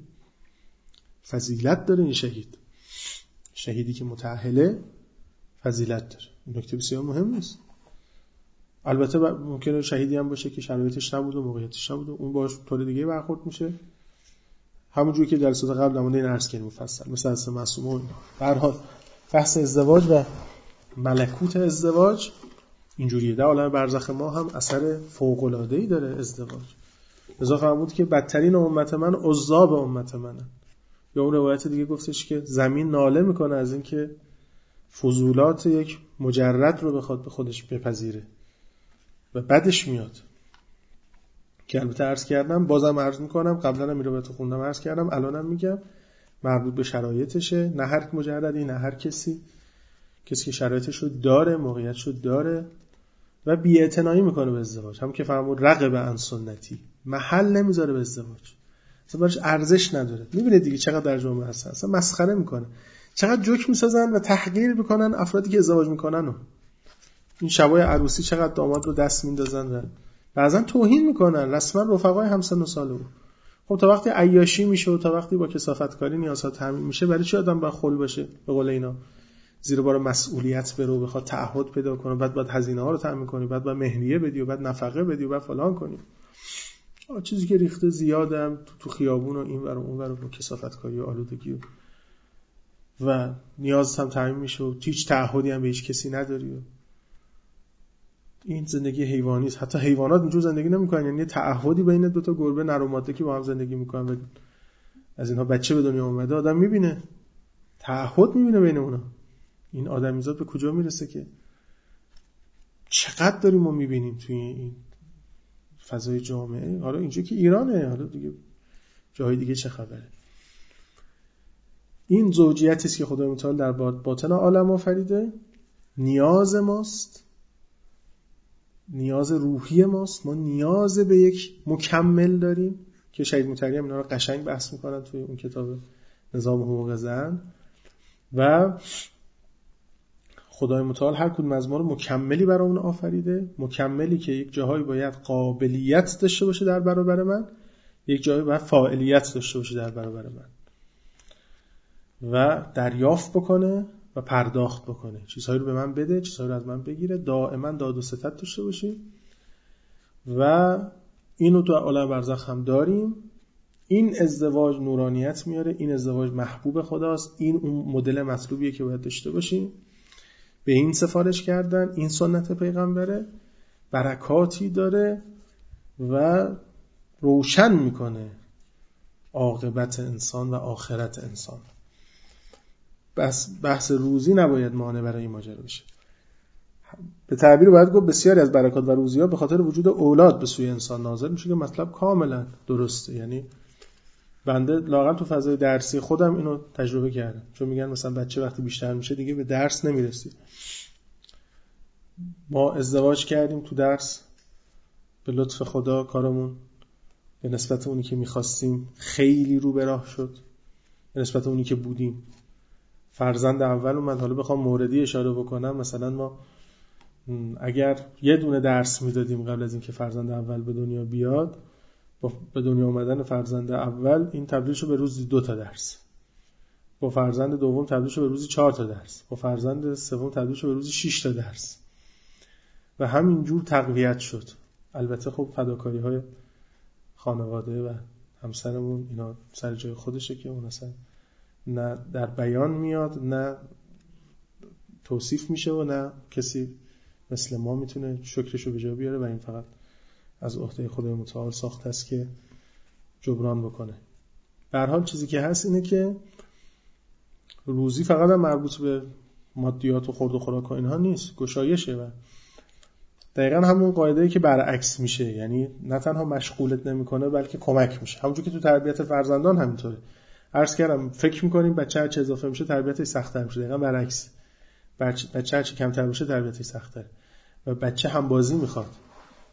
فضیلت داره این شهید. شهیدی که متأهله فضیلت داره. این نکته بسیار مهم است. البته ممکنه شهیدی هم باشه که شرایطش نبود و موقعیتش نبود و اون باش طور دیگه برخورد میشه. همونجوری که جلسات قبل نمونه این عرض کردیم مفصل، مثل از معصومه و به هر حال بحث ازدواج و ملکوت ازدواج اینجوریه. در عالم برزخ ما هم اثر فوق‌العاده‌ای داره ازدواج. لذا فرمود که بدترین امت من عذاب امت منن. یا اون روایت دیگه گفتش که زمین ناله میکنه از این که فضولات یک مجرد رو بخواد به خودش بپذیره و بدش میاد. که البته عرض کردم، بازم عرض میکنم، قبلا هم این روایت خوندم عرض کردم، الانم میگم، مربوط به شرایطشه. نه هر مجردی، نه هر کسی، کسی که شرایطش رو داره، موقعیتش رو داره و بی‌اعتنایی میکنه به ازدواج. هم که فرمود رغب عن سنتی، محل نمیذاره به ازدواج، اصلا براش ارزش نداره. میبینید دیگه چقدر در جامعه هست، اصلا مسخره میکنه، چقدر جوک میسازن و تحقیر میکنن افرادی که ازدواج میکنن. و این شبای عروسی چقدر داماد رو دست میندازن و بعضن توهین میکنن رسما رفقای همسن و سال او. خب تا وقتی عیاشی میشه و تا وقتی با کثافتکاری نیازها تامین میشه، برای چی آدم باید خل باشه؟ به قول اینا زیر بار مسئولیت بره و بخواد تعهد پیدا کنه، بعد بعد هزینه ها رو تامین کنی، بعد بعد مهریه بدی و بعد نفقه بدی و بعد فلان کنی. آ چیزی که ریخته زیادم تو تو خیابون و این ور و اون ور و کثافتکاری و آلودگی و, و نیاز هم تامین میشه و هیچ تعهدی هم به هیچ کسی نداری. و این زندگی حیوانی است. حتی حیوانات اینجور زندگی نمیکنن، یعنی تعهدی بین دو تا گربه نر و ماده که با هم زندگی میکنن و از اینها بچه به دنیا اومده، آدم میبینه، تعهد میبینه بین اونا. این آدمیزاد به کجا میرسه که چقدر داریم ما میبینیم توی این فضای جامعه. حالا اینجا که ایرانه، حالا دیگه جای دیگه چه خبره؟ این زوجیتی است که خدای متعال در باطن عالم آفریده، نیاز ماست، نیاز روحی ماست. ما نیاز به یک مکمل داریم که شهید مطهری هم اینا رو قشنگ بحث میکنن توی اون کتاب نظام حقوق زن. و خدای متعال هر کدوم از ما رو مکملی برای اون آفریده، مکملی که یک جاهایی باید قابلیت داشته باشه در برابر من، یک جایی باید فاعلیت داشته باشه در برابر من و دریافت بکنه و پرداخت بکنه، چیزهایی رو به من بده، چیزهایی رو از من بگیره، دائما داد و ستد داشته باشیم. و اینو تو عالم برزخ هم داریم. این ازدواج نورانیت میاره، این ازدواج محبوب خداست، این اون مدل مطلوبیه که باید داشته باشیم. به این سفارش کردن، این سنت پیغمبره، برکاتی داره و روشن میکنه عاقبت انسان و آخرت انسان. بس بحث روزی نباید مانع برای این ماجرا بشه. به تعبیر باید گفت بسیاری از برکات و روزی‌ها به خاطر وجود اولاد به سوی انسان نازل میشه که مطلب کاملا درسته. یعنی بنده لااقل تو فضای درسی خودم اینو تجربه کردم، چون میگن مثلا بچه وقتی بیشتر میشه دیگه به درس نمیرسی. ما ازدواج کردیم، تو درس به لطف خدا کارمون به نسبت اونی که میخواستیم خیلی رو به راه شد، به نسبت اونی که بودیم. فرزند اول اومد، حالا بخوام موردی اشاره بکنم، مثلا ما اگر یه دونه درس میدادیم قبل از اینکه فرزند اول به دنیا بیاد، با به دنیا اومدن فرزند اول این تبدیل شد به روزی دو تا درس، با فرزند دوم تبدیل شد به روزی چهار تا درس، با فرزند سوم تبدیل شد به روزی شش تا درس و همینجور تقویت شد. البته خب فداکاری‌های خانواده و همسرمون اینا سر جای خودشه که اون اصلا نه در بیان میاد، نه توصیف میشه و نه کسی مثل ما میتونه شکرشو به جا بیاره و این فقط از عهده خدای متعال ساخته است که جبران بکنه. به هر حال چیزی که هست اینه که روزی فقط هم مربوط به مادیات و خورد و خوراک و اینها نیست، گشایشه و دقیقاً همون قاعده‌ای که برعکس میشه، یعنی نه تنها مشغولت نمیکنه بلکه کمک میشه. همونجوری که تو تربیت فرزندان همینطوره. عرض کردم فکر میکنیم بچه هر چه اضافه میشه تربیتش سخت‌تر میشه، دقیقاً برعکس. بچه بچه هر چه کمتر باشه تربیتش سخت‌تره و بچه هم بازی میخواد.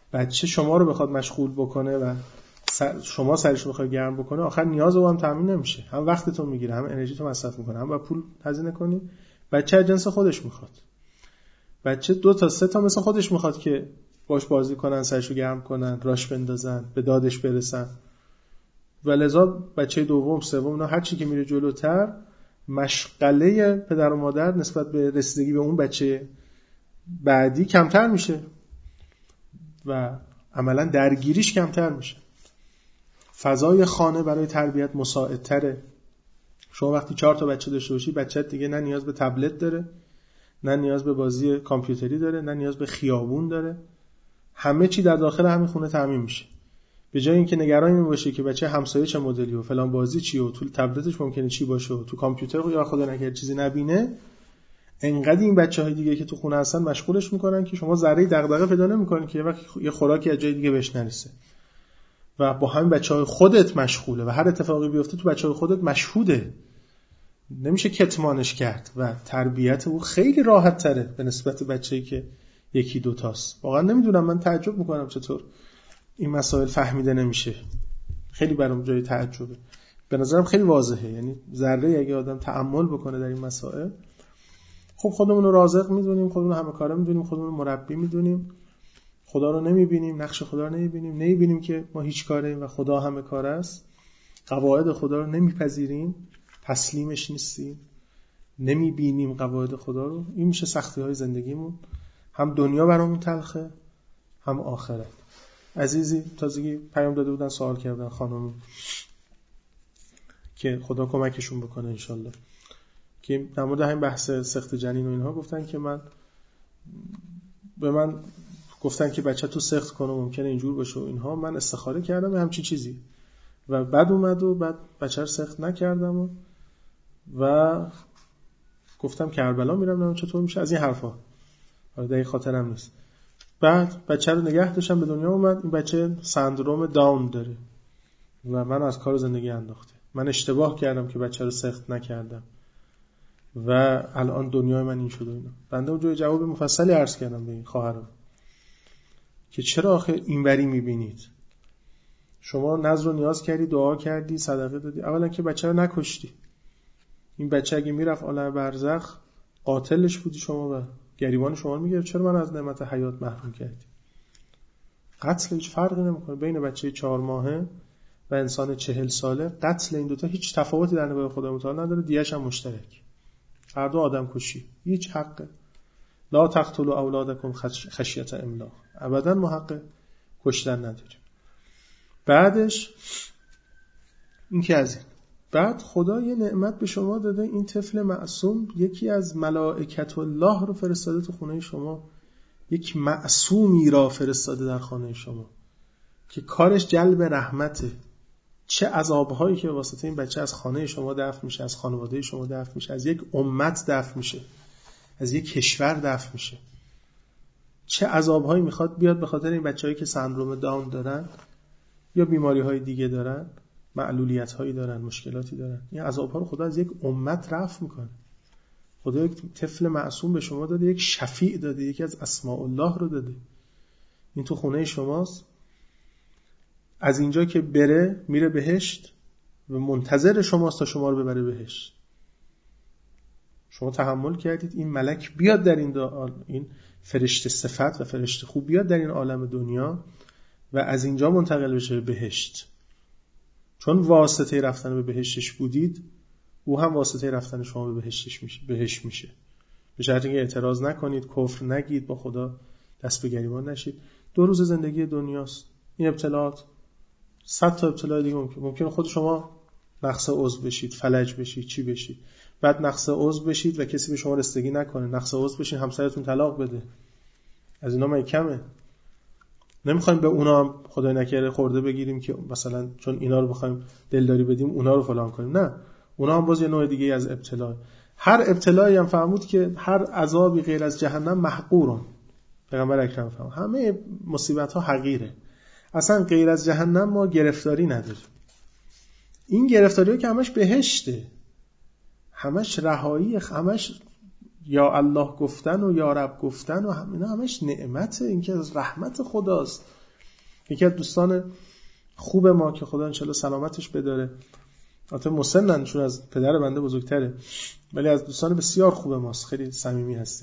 بچه شما رو بخواد مشغول بکنه و سر شما سرش رو بخواد گرم بکنه، آخر نیاز رو هم تامین نمیشه، هم وقتتون میگیره، هم انرژیتون مصرف میکنه، هم با پول هزینه کنی. بچه از جنس خودش میخواد. بچه دو تا سه تا مثل خودش میخواد که باش بازی کنن، سرش رو گرم کنن، راش بندازن، به دادش برسن. و لذا بچه دوم، سوم، نه هر چی که میره جلوتر، مشغله پدر و مادر نسبت به رسیدگی به اون بچه بعدی کمتر میشه و عملا درگیریش کمتر میشه. فضای خانه برای تربیت مساعدتره. شما وقتی چهار تا بچه داشته باشی، بچه‌ت دیگه نه نیاز به تبلت داره، نه نیاز به بازی کامپیوتری داره، نه نیاز به خیابون داره. همه چی در داخل همین خونه تامین میشه. به جای اینکه نگران این باشه که بچه همسایه چه مدلی و فلان بازی چیه و تو تبلتش ممکنه چی باشه و تو کامپیوتر یا خدا نکرد چیزی نبینه، انقدر این بچه‌های دیگه که تو خونه هستن مشغولش میکنن که شما ذره دغدغه پیدا نمی‌کنی که یه وقت یه خوراکی از جای دیگه بهش نرسه. و با همین بچه‌های خودت مشغوله و هر اتفاقی بیفته تو بچه‌های خودت مشهوده، نمیشه کتمانش کرد و تربیت او خیلی راحت تره به نسبت بچه‌ای که یکی دو تاست. واقعا نمیدونم، من تعجب میکنم چطور این مسائل فهمیده نمیشه. خیلی برام جای تعجبه. به نظرم خیلی واضحه، یعنی ذره اگه آدم تأمل بکنه در این مسائل، خب خودمون رو رازق میدونیم، خودمون همه کاره میدونیم، خودمون رو مربی میدونیم، خدا رو نمیبینیم، نقش خدا رو نمیبینیم، نمیبینیم که ما هیچ کاریم و خدا همه کاره است، قواعد خدا رو نمیپذیریم، تسلیمش نیستیم، نمیبینیم قواعد خدا رو. این میشه سختی های زندگیمون، هم دنیا برامون تلخه هم آخرت. عزیزی تازگی پیام داده بودن، سوال کردن خانمی که خدا کمکشون بکنه انشالله، که در مورد همین بحث سخت جنین و اینها گفتن که من به من گفتن که بچه تو سخت کنه ممکنه اینجور باشه و اینها. من استخاره کردم همچین چیزی و بعد اومد و بعد بچه رو سخت نکردم و, و گفتم کربلا میرم نمیم چطور میشه از این حرفا، دقیق خاطرم نیست. بعد بچه رو نگه داشتم، به دنیا اومد. این بچه سندروم داون داره و من از کار زندگی انداخته. من اشتباه کردم که بچه رو سخت نکردم و الان دنیای من این شده. اینا بنده اونجا جواب مفصلی عرض کردم به این خواهرم که چرا آخه اینوری میبینید؟ شما نذر و نیاز کردی، دعا کردی، صدقه دادی، اولا که بچه رو نکشتی. این بچه اگه میرفت عالم برزخ قاتلش بودی شما و گریبان شما رو میگرفت. چرا من از نعمت حیات محروم کردی؟ قتل هیچ فرقی نمیکنه بین بچه چهار ماهه و انسان چهل ساله. قتل این دوتا هیچ تفاوتی در نگاه خدا متعال نداره، دیگه‌ش هم مشترک. هر دو آدم کشی، هیچ حقه. لا تقتلوا اولادکم خشیة املاق، ابدا ما حق کشتن نداریم. بعدش این که از این بعد خدا یه نعمت به شما داده، این طفل معصوم یکی از ملائکت الله رو فرستاده تو خونه شما، یک معصومی را فرستاده در خانه شما که کارش جلب رحمته. چه عذابهایی که واسطه این بچه از خانه شما دفع میشه، از خانواده شما دفع میشه، از یک امت دفع میشه، از یک کشور دفع میشه. چه عذابهایی میخواد بیاد به خاطر این بچه‌هایی که سندروم داون دارن یا بیماری‌های دیگه دارن، معلولیت‌هایی دارن، مشکلاتی دارن. این عذاب‌ها رو خدا از یک امت رفع میکنه. خدا یک طفل معصوم به شما داده، یک شفیع داده، یکی از اسماء الله رو داده. این تو خونه شماست. از اینجا که بره میره بهشت و منتظر شماست تا شما رو ببره بهشت. شما تحمل کردید این ملک بیاد در این این فرشته صفت و فرشته خوب بیاد در این عالم دنیا و از اینجا منتقل بشه به بهشت. چون واسطه رفتن به بهشتش بودید، او هم واسطه رفتن شما به بهشتش میشه، بهشت میشه. به شرطی که اعتراض نکنید، کفر نگید، با خدا دست به گریبان نشید. دو روز زندگی دنیاست. این ابتلاات صد تا ابتلا دیگه ممکن ممکنه خود شما نقص عضو بشید، فلج بشید، چی بشید، بعد نقص عضو بشید و کسی به شما رسیدگی نکنه، نقص عضو بشین همسرتون طلاق بده. از اینا من کمه. نمیخوایم به اونا هم خدای نکره خورده بگیریم که مثلا چون اینا رو بخوایم دلداری بدیم اونا رو فلان کنیم. نه، اونا هم باز یه نوع دیگه از ابتلا. هر ابتلایی هم فهمود که هر عذابی غیر از جهنم محقورن. پیغمبر اکرم فهم همه مصیبت ها حقیره. اصلا غیر از جهنم ما گرفتاری نداریم. این گرفتاری ها که همش بهشته، همش رهایی، همش یا الله گفتن و یا رب گفتن و همینا همش نعمته. این که از رحمت خداست. یکی از دوستان خوب ما که خدا انشالله سلامتش بداره، البته مسنن چون از پدر بنده بزرگتره، ولی از دوستان بسیار خوب ماست، خیلی صمیمی هستیم.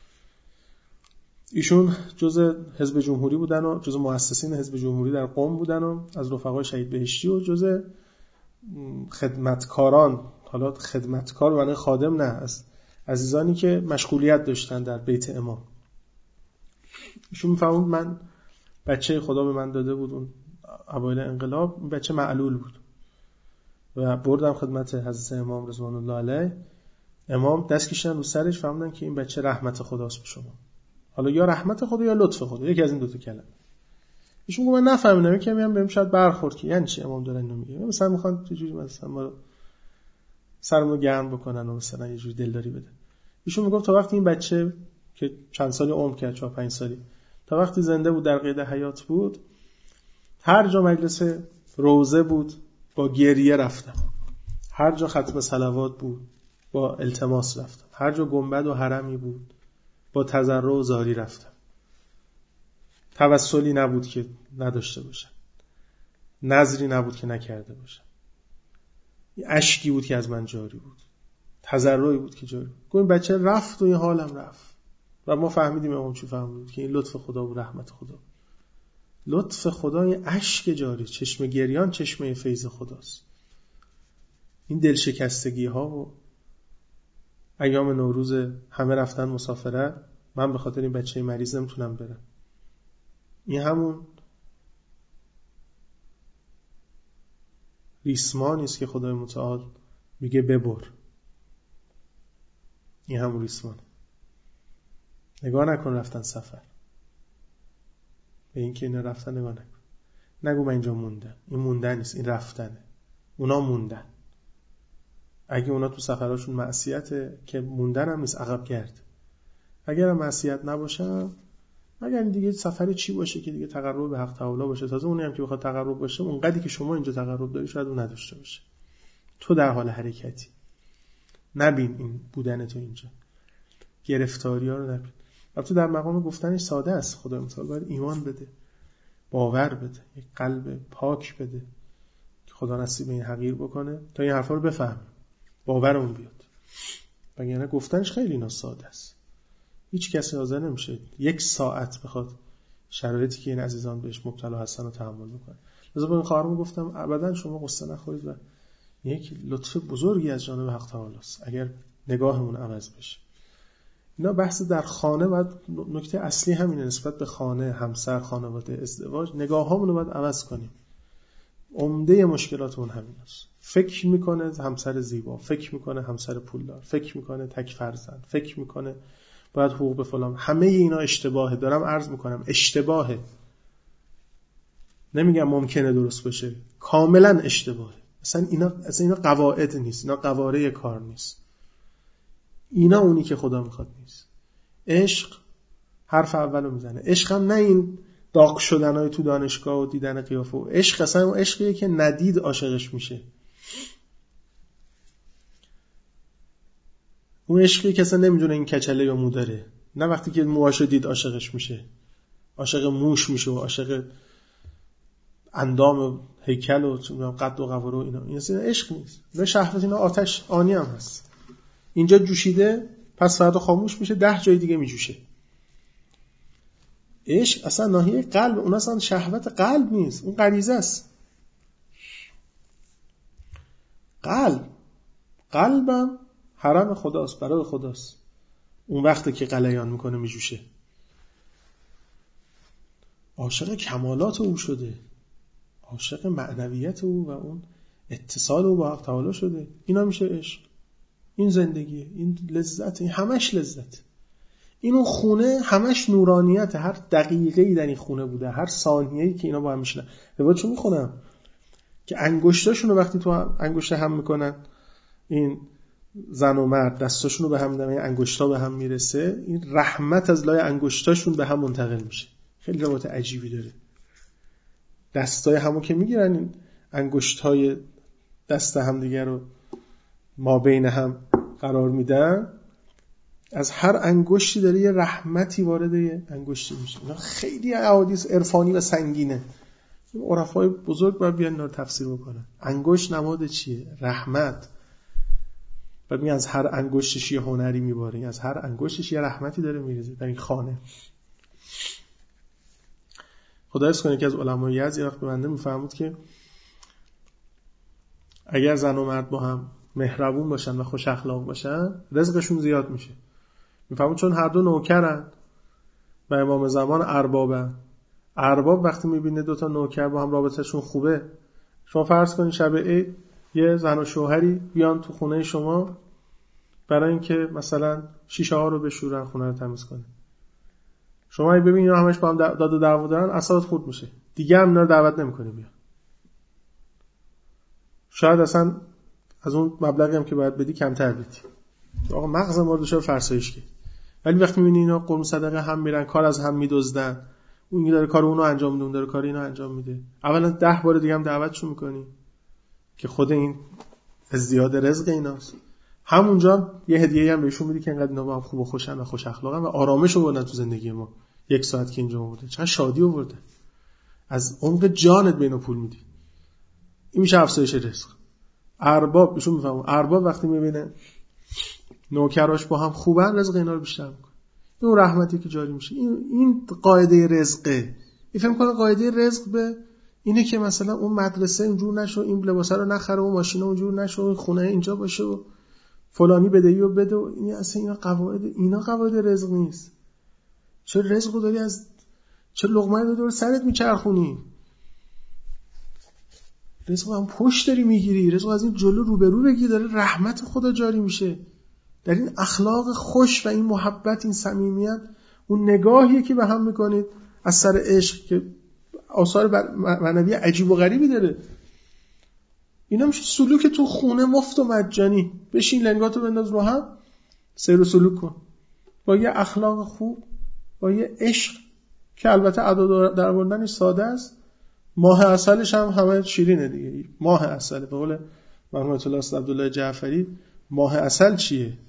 ایشون جزء حزب جمهوری بودن و جزء مؤسسین حزب جمهوری در قم بودن و از رفقای شهید بهشتی و جزء خدمتکاران، حالا خدمتکار و نه خادم نه، از عزیزانی که مشغولیت داشتن در بیت امام. ایشون میفهمون من بچه خدا به من داده بود اون اوایل انقلاب، این بچه معلول بود و بردم خدمت حضرت امام رضوان الله علیه. امام دست کشیدن رو سرش، فهمیدن که این بچه رحمت خداست به شما. حالا یا رحمت خدا یا لطف خدا، یکی از این دو تا کلمه. ایشون گفت من نفهمیدم، یکی میام بهم شاید برخورد که یعنی چی امام دارن اینو میگه، مثلا میخوان یه جوری مثلا ما سرمو گرم بکنن و مثلا یه جوری دلداری بده. ایشون میگفت تا وقتی این بچه که چند سالی عمر کرد، چهار پنج سالی، تا وقتی زنده بود در قید حیات بود، هر جا مجلس روزه بود با گریه رفتم، هر جا ختم صلوات بود با التماس رفتم، هر جا گنبد و حرمی بود با تضرع و زاری رفتم. توسلی نبود که نداشته باشم، نظری نبود که نکرده باشم، اشکی بود که از من جاری بود، تضرعی بود که جاری بود. گفت این بچه رفت و این حالم رفت و ما فهمیدیم امام چی فهمید که این لطف خدا و رحمت خدا. لطف خدا این اشک جاری، چشم گریان چشمه فیض خداست. این دلشکستگی ها و ایام نوروز همه رفتن مسافرت، من به خاطر این بچه مریض نمیتونم برم، این همون ریسمانی است که خدای متعال میگه ببر. این همون ریسمان. نگاه نکن رفتن سفر، به این که اینا رفتن نگاه نکن، نگو من اینجا موندم. این موندن نیست، این رفتنه. اونا موندن. اگه اونا تو سفراشون معصیته که موندن هم نیست، عقب گرد. اگر هم معصیت نباشم، اگر دیگه سفر چی باشه که دیگه تقرب به حق تعالی باشه، تازه اونی هم که بخواد تقرب باشه اونقدری که شما اینجا تقرب داری شاید اون نداشته باشه. تو در حال حرکتی، نبین این بودن تو اینجا، گرفتاری ها رو نبین. البته در مقام گفتنش ساده است، خدای متعال باید ایمان بده، باور بده، یک قلب پاک بده که خدا نصیب این حقیر بکنه تا این حرفا رو بفهم، باورمون بیاد. وگرنه گفتنش خیلی اینا ساده است. هیچ کسی حاضر نمیشه یک ساعت بخواد شرایطی که این عزیزان بهش مبتلا هستن رو تحمل بکنه. لذا به این خواهرم گفتم ابدا شما قصه نخورید و یک لطف بزرگی از جانب حق تعالی است اگر نگاهمون عوض بشه. اینا بحث در خانه، باید نکته اصلی همینه، نسبت به خانه، همسر، خانواده، ازدواج نگاهامون رو باید عوض کنیم. عمده مشکلاتمون همین است. فکر میکنه همسر زیبا، فکر میکنه همسر پولدار، فکر میکنه تک فرزند، فکر میکنه باید حقوق به فلان. همه اینا اشتباهه. دارم عرض میکنم اشتباهه. نمیگم ممکنه درست باشه، کاملا اشتباهه. اصلا اینا اصلا اینا قواعد نیست، اینا قواره کار نیست. اینا اونی که خدا میخواد نیست. عشق حرف اولو میزنه. عشق هم نه این داغ شدنای تو دانشگاه و دیدن قیافه. و عشق اصلا اون عشقیه که ندید عاشقش میشه. اون عشقی که اصلا نمیدونه این کچله یا مو داره، نه وقتی که موهاشو دید عاشقش میشه، عاشق موش میشه و عاشق اندام هیکل و قد و قواره و اینا. این اصلا عشق نیست. نه شهوت، اینا آتش آنی هم هست. اینجا جوشیده پس فردا خاموش میشه، ده جای دیگه میجوشه. عشق اصلا ناحیه قلب، اون اصلا شهوت قلب نیست، اون غریزه است. قلب قلبم حرم خداست، برای خداست. اون وقتی که غلیان میکنه میجوشه. عاشق کمالات او شده، عاشق معنویت او و اون اتصال او با حق تعالی شده. اینا میشه عشق. این زندگیه، این لذت، این همش لذت. این اون خونه همش نورانیت. هر دقیقه‌ای در این خونه بوده، هر ثانیه‌ای که اینا با هم میشن. روایتشو میخونم که انگشتاشونو وقتی تو انگشت هم میکنن، این زن و مرد دستاشونو به هم میدن، این انگشتا به هم میرسه، این رحمت از لای انگشتاشون به هم منتقل میشه. خیلی روایت عجیبی داره. دستای همو که میگیرن، این انگشتای دست هم دیگه رو ما بین هم قرار میدن، از هر انگشتی داره یه رحمتی وارد یه انگشتی میشه. اینا خیلی احادیث عرفانی و سنگینه. عرفای بزرگ باید بیان اینا رو تفسیر بکنن. انگشت نماد چیه؟ رحمت. بعد میگن از هر انگشتش یه هنری میباره، از هر انگشتش یه رحمتی داره میریزه در این خانه. خدا حفظ کنه که از علمای یزد یه وقت به بنده میفهمود که اگر زن و مرد با هم مهربون باشن و خوش اخلاق باشن رزقشون زیاد میشه. میفهمود چون هر دو نوکرن و امام زمان اربابن. ارباب وقتی میبینه دو تا نوکر با هم رابطهشون خوبه، شما فرض کنید شب عید یه زن و شوهری بیان تو خونه شما برای اینکه مثلا شیشه ها رو بشورن، خونه رو تمیز کنن. شما اگه ببینید اینا همش با هم داد و دعوا دارن، اعصابت خورد میشه. دیگه هم اینا رو دعوت نمی‌کنی بیا. شاید اصلا از اون مبلغی هم که باید بدی کمتر بدی. آقا مغز ما رو دچار فرسایش کرد. ولی وقتی می‌بینی اینا قرم صدقه هم میرن، کار از هم می‌دزدن، اون داره کار اونو انجام میده، اون داره کار اینو انجام میده، اولا ده بار دیگه هم دعوتشون می‌کنی که خود این ازدیاد رزق ایناست. همونجا یه هدیه‌ای هم بهشون میدی که انقدر اینا با هم خوب و خوشن و خوش اخلاقن و آرامش آوردن تو زندگی ما. یک ساعت که اینجا آورده چقدر شادی آورده، از عمق جانت به اینا پول میدی. این میشه افزایش رزق. ارباب ایشون میفهمه، ارباب وقتی میبینه نوکراش با هم خوبن رزق اینا رو بیشتر میکنه. این رحمتی که جاری میشه. این این قاعده رزقه. میفهم کنه قاعده رزق به اینه که مثلا اون مدرسه اینجور نشه، این لباسا رو نخره، اون ماشینا اونجور نشه، اون خونه اینجا باشه و فلانی بدهی و بده. این اصلا اینا قواعد اینا قواعد رزق نیست. چه رزقو داری از چه لقمه رو دور سرت میچرخونی؟ رزق هم پشت داری میگیری، رزق از این جلو روبرو بگی، داره رحمت خدا جاری میشه. در این اخلاق خوش و این محبت، این صمیمیت، اون نگاهی که به هم میکنید از سر عشق که آثار معنوی عجیب و غریبی داره. اینا میشه سلوک تو خونه مفت و مجانی. بشین لنگاتو بنداز رو هم، سیر و سلوک کن با یه اخلاق خوب، با یه عشق که البته ادا در آوردنش ساده است. ماه عسلش هم همه شیرینه دیگه. ماه عسل به قول مرحوم الله عبدالله جعفری، ماه عسل چیه؟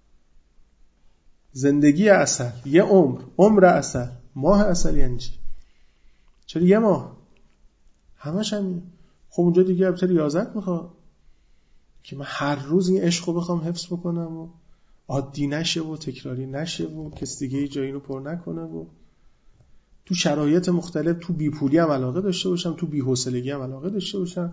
زندگی عسل، یه عمر، عمر عسل. ماه عسل یعنی چی؟ چرا یه ماه؟ همش همینه. خب اونجا دیگه البته ریاضت میخواد که من هر روز این عشق رو بخوام حفظ بکنم و عادی نشه و تکراری نشه و کس دیگه جایی رو پر نکنه و تو شرایط مختلف تو بیپولی هم علاقه داشته باشم، تو بی‌حوصلگی هم علاقه داشته باشم،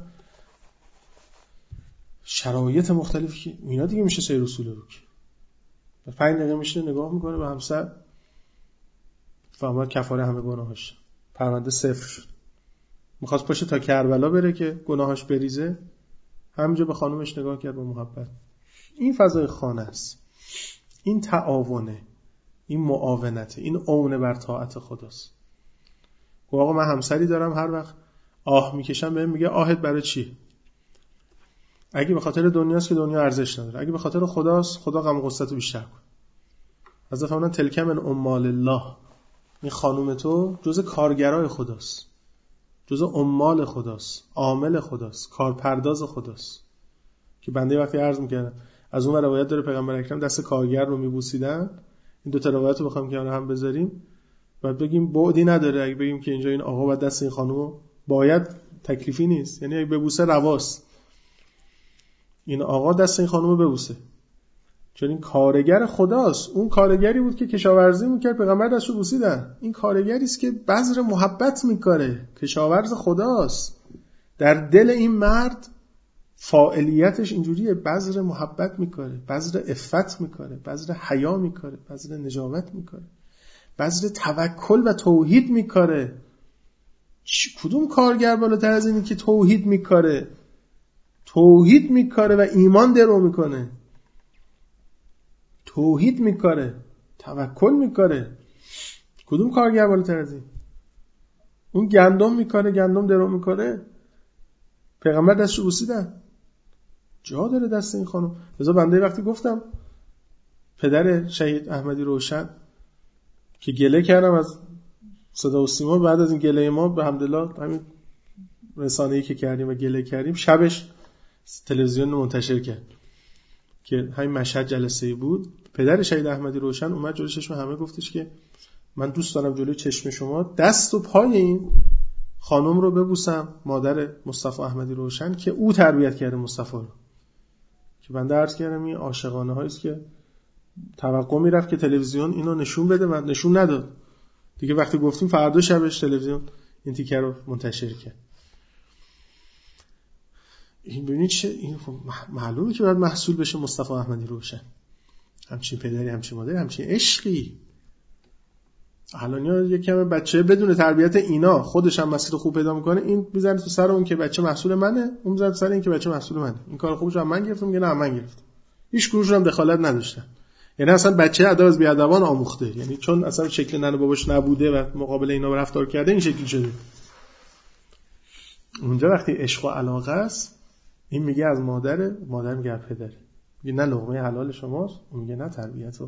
شرایط مختلفی که اینا دیگه میشه سیر و سلوک. به پنج دقیقه میشه نگاه میکنه به همسر، فهمید کفاره همه گناهاش، پرونده صفر شد. میخواست پاشه تا کربلا بره که گناهاش بریزه، همینجا به خانومش نگاه کرد با محبت. این فضای خانه است، این تعاونه، این معاونته، این عونه بر طاعت خداست. و آقا من همسری دارم هر وقت آه میکشم بهم میگه آهت برای چی؟ اگه به خاطر دنیاست که دنیا ارزش نداره، اگه به خاطر خداست خدا غم و غصتو بیشتر کن. از دفعه من تلکم من امال الله، این خانوم تو جزء کارگرای خداست، جزء عمال خداست، عامل خداست، کارپرداز خداست. که بنده وقتی عرض میکردم از اون روایت داره پیغمبر اکرم دست کارگر رو میبوسیدن، این دو تا روایت رو بخوام کنار هم بذاریم بعد بگیم بعدی نداره. اگه بگیم که اینجا این آقا باید دست این خانومو باید، تکلیفی نیست، یعنی اگه ببوسه رواست، این آقا دست این خانومو ببوسه چون این کارگر خداست. اون کارگری بود که کشاورزی میکرد، پیغمبر دستشو بوسیدن. این کارگری است که بذر محبت میکاره، کشاورز خداست. در دل این مرد فاعلیتش اینجوریه، بذر محبت میکاره، بذر عفت میکاره، بذر حیا میکاره، بذر نجابت میکاره، بذر توکل و توحید میکاره. کدوم کارگر بالاتر از اینی که توحید میکاره؟ توحید میکاره و ایمان درو میکنه، توحید میکاره، توکل میکاره. کدوم کارگر بالاتر از این؟ اون گندم میکاره، گندم درو میکاره. پیغمبر دستشو بوسیدن، جا داره دست این خانم. لذا بنده وقتی گفتم پدر شهید احمدی روشن که گله کردم از صدا و سیما، بعد از این گله ما به حمدالله همین رسانه‌ای که کردیم و گله کردیم، شبش تلویزیون منتشر کرد که همین مشهد جلسه‌ای بود. پدر شهید احمدی روشن اومد جلوی چشم همه گفتش که من دوست دارم جلوی چشم شما دست و پای این خانم رو ببوسم، مادر مصطفی احمدی روشن که او تربیت کرده مصطفی رو، که بنده عرض کردم این عاشقانه هایی است که توقع میرفت که تلویزیون اینو نشون بده و نشون نداد دیگه. وقتی گفتیم فردا شبش تلویزیون این تیکه رو منتشر کرد. این ببینید چه این معلومه که باید محصول بشه مصطفی احمدی روشن، همچین پدری، همچین مادری، همچین عشقی. الان یک کم بچه بدون تربیت اینا خودش هم مسیر خوب پیدا میکنه، این میزنه تو سر اون که بچه محصول منه، اون میزنه تو سر این که بچه محصول منه. این کار خوبش هم من گرفتم، میگه نه من گرفتم. هیچ کدومشون هم دخالت نداشتن. یعنی اصلا بچه ادب از بیادبان آموخته، یعنی چون اصلا شکل ننه باباش نبوده و مقابل اینا رفتار کرده این شکلی شده. اونجا وقتی عشق و علاقه است، این میگه از مادر، مادر میگه پدر، میگه نه لقمه حلال شماست، اون میگه نه تربیت و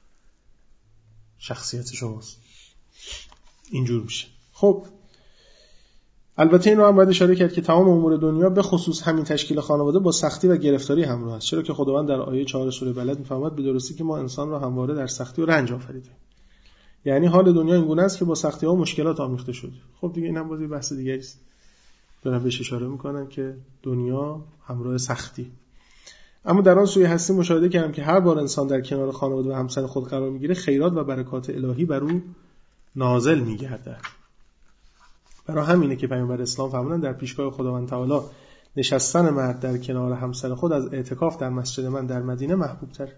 شخصیت شماست. اینجور میشه. خب البته این رو هم باید اشاره کرد که تمام امور دنیا به خصوص همین تشکیل خانواده با سختی و گرفتاری همراه است، چرا که خداوند در آیه چهار سوره بلد میفرماید به درستی که ما انسان را همواره در سختی و رنج آفریدیم. یعنی حال دنیا این گونه است که با سختی ها و مشکلات آمیخته شده. خب دیگه اینم باز بحث دیگری است. دارن بهش اشاره میکنن که دنیا همراه سختی. اما در آن سوی هستی مشاهده کردم که هر بار انسان در کنار خانواده و همسر خود قرار میگیره، خیرات و برکات الهی بر او نازل میگردد. برای همینه که پیامبر اسلام فرمودن در پیشگاه خداوند تعالی نشستن مرد در کنار همسر خود از اعتکاف در مسجد من در مدینه محبوب تر.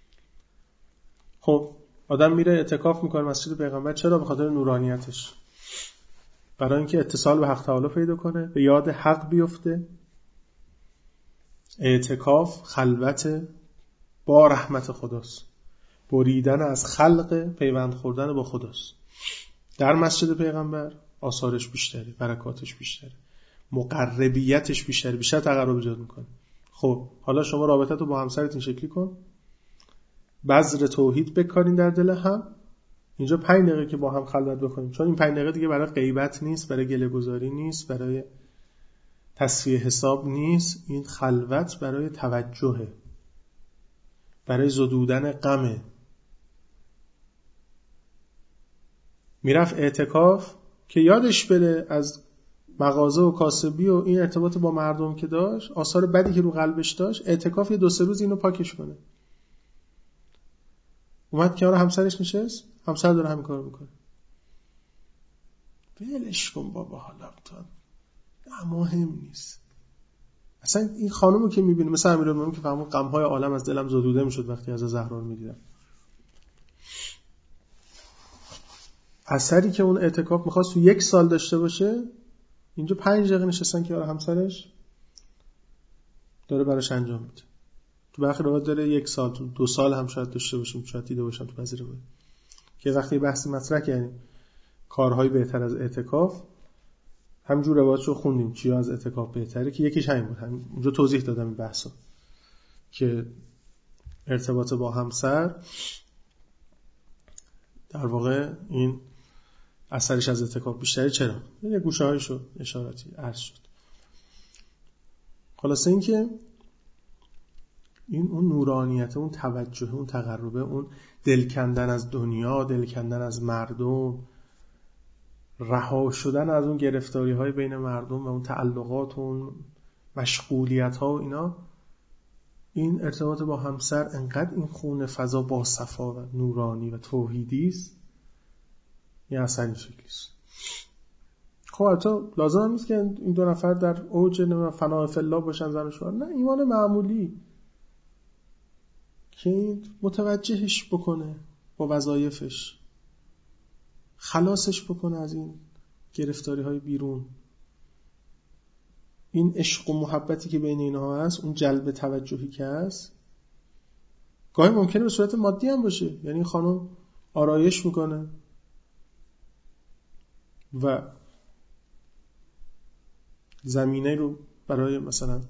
خب آدم میره اعتکاف میکنه مسجد پیغمبر، چرا؟ به خاطر نورانیتش، برای اینکه اتصال به حق تعالی پیدا کنه، به یاد حق بیفته. اعتکاف خلوت با رحمت خداست، بریدن از خلق، پیوند خوردن با خداست. در مسجد پیغمبر آثارش بیشتره، برکاتش بیشتره، مقربیتش بیشتره، بیشتر تقرب ایجاد میکنه. خب حالا شما رابطتو با همسرت این شکلی کن، بذر توحید بکارین در دل هم. اینجا پنج دقیقه که با هم خلوت بکنیم، چون این پنج دقیقه دیگه برای غیبت نیست، برای گله گذاری نیست، برای تصفیه حساب نیست. این خلوت برای توجهه، برای زدودن غمه. میرفت اعتکاف که یادش بره از مغازه و کاسبی و این ارتباط با مردم که داشت، آثار بدی که رو قلبش داشت. اعتکاف یه دو سه روز اینو پاکش کنه. اومد کنار همسرش نشست، همسر داره همین کارو میکنه. ولش کن بابا، حالا تو مهم نیست. اصلا این خانومو که میبینه، مثلا امیرالمومنین که فهمون غم‌های عالم از دلم زدوده میشد وقتی از زهرا رو میدیدم. اثری که اون اعتکاف میخواست تو یک سال داشته باشه، اینجا پنج دقیقه نشستن که همسرش داره براش انجام میده. تو برخی روایات داره یک سال، تو دو سال هم شاید داشته باشیم، شاید دیده باشم تو بعضی روایات که وقتی بحثی مطرح کردیم کارهای بهتر از اعتکاف، همینجور روایاتشو خوندیم چیا از اعتکاف بهتره، که یکیش همین بود. همین اونجا توضیح دادم این بحثو که ارتباط با همسر در واقع این اثرش از اعتکاف بیشتره. چرا؟ یه گوشه‌هایشو اشاراتی عرض شد. خلاصه این که این اون نورانیت، اون توجه، اون تقربه، اون دل کندن از دنیا، دل کندن از مردم، رها شدن از اون گرفتاری‌های بین مردم و اون تعلقات و اون مشغولیت‌ها و اینا، این ارتباط با همسر انقدر این خونه فضا با صفا و نورانی و توحیدی است، یه اثر این شکلی است. خب البته لازم نیست که این دو نفر در اوج فنا فی الله باشن، زن و شوهر. نه، ایمان معمولی که متوجهش بکنه با وظایفش، خلاصش بکنه از این گرفتاری های بیرون. این عشق و محبتی که بین اینها هست، اون جلب توجهی که هست، گاهی ممکنه به صورت مادی هم باشه. یعنی خانم آرایش میکنه و زمینه رو برای مثلا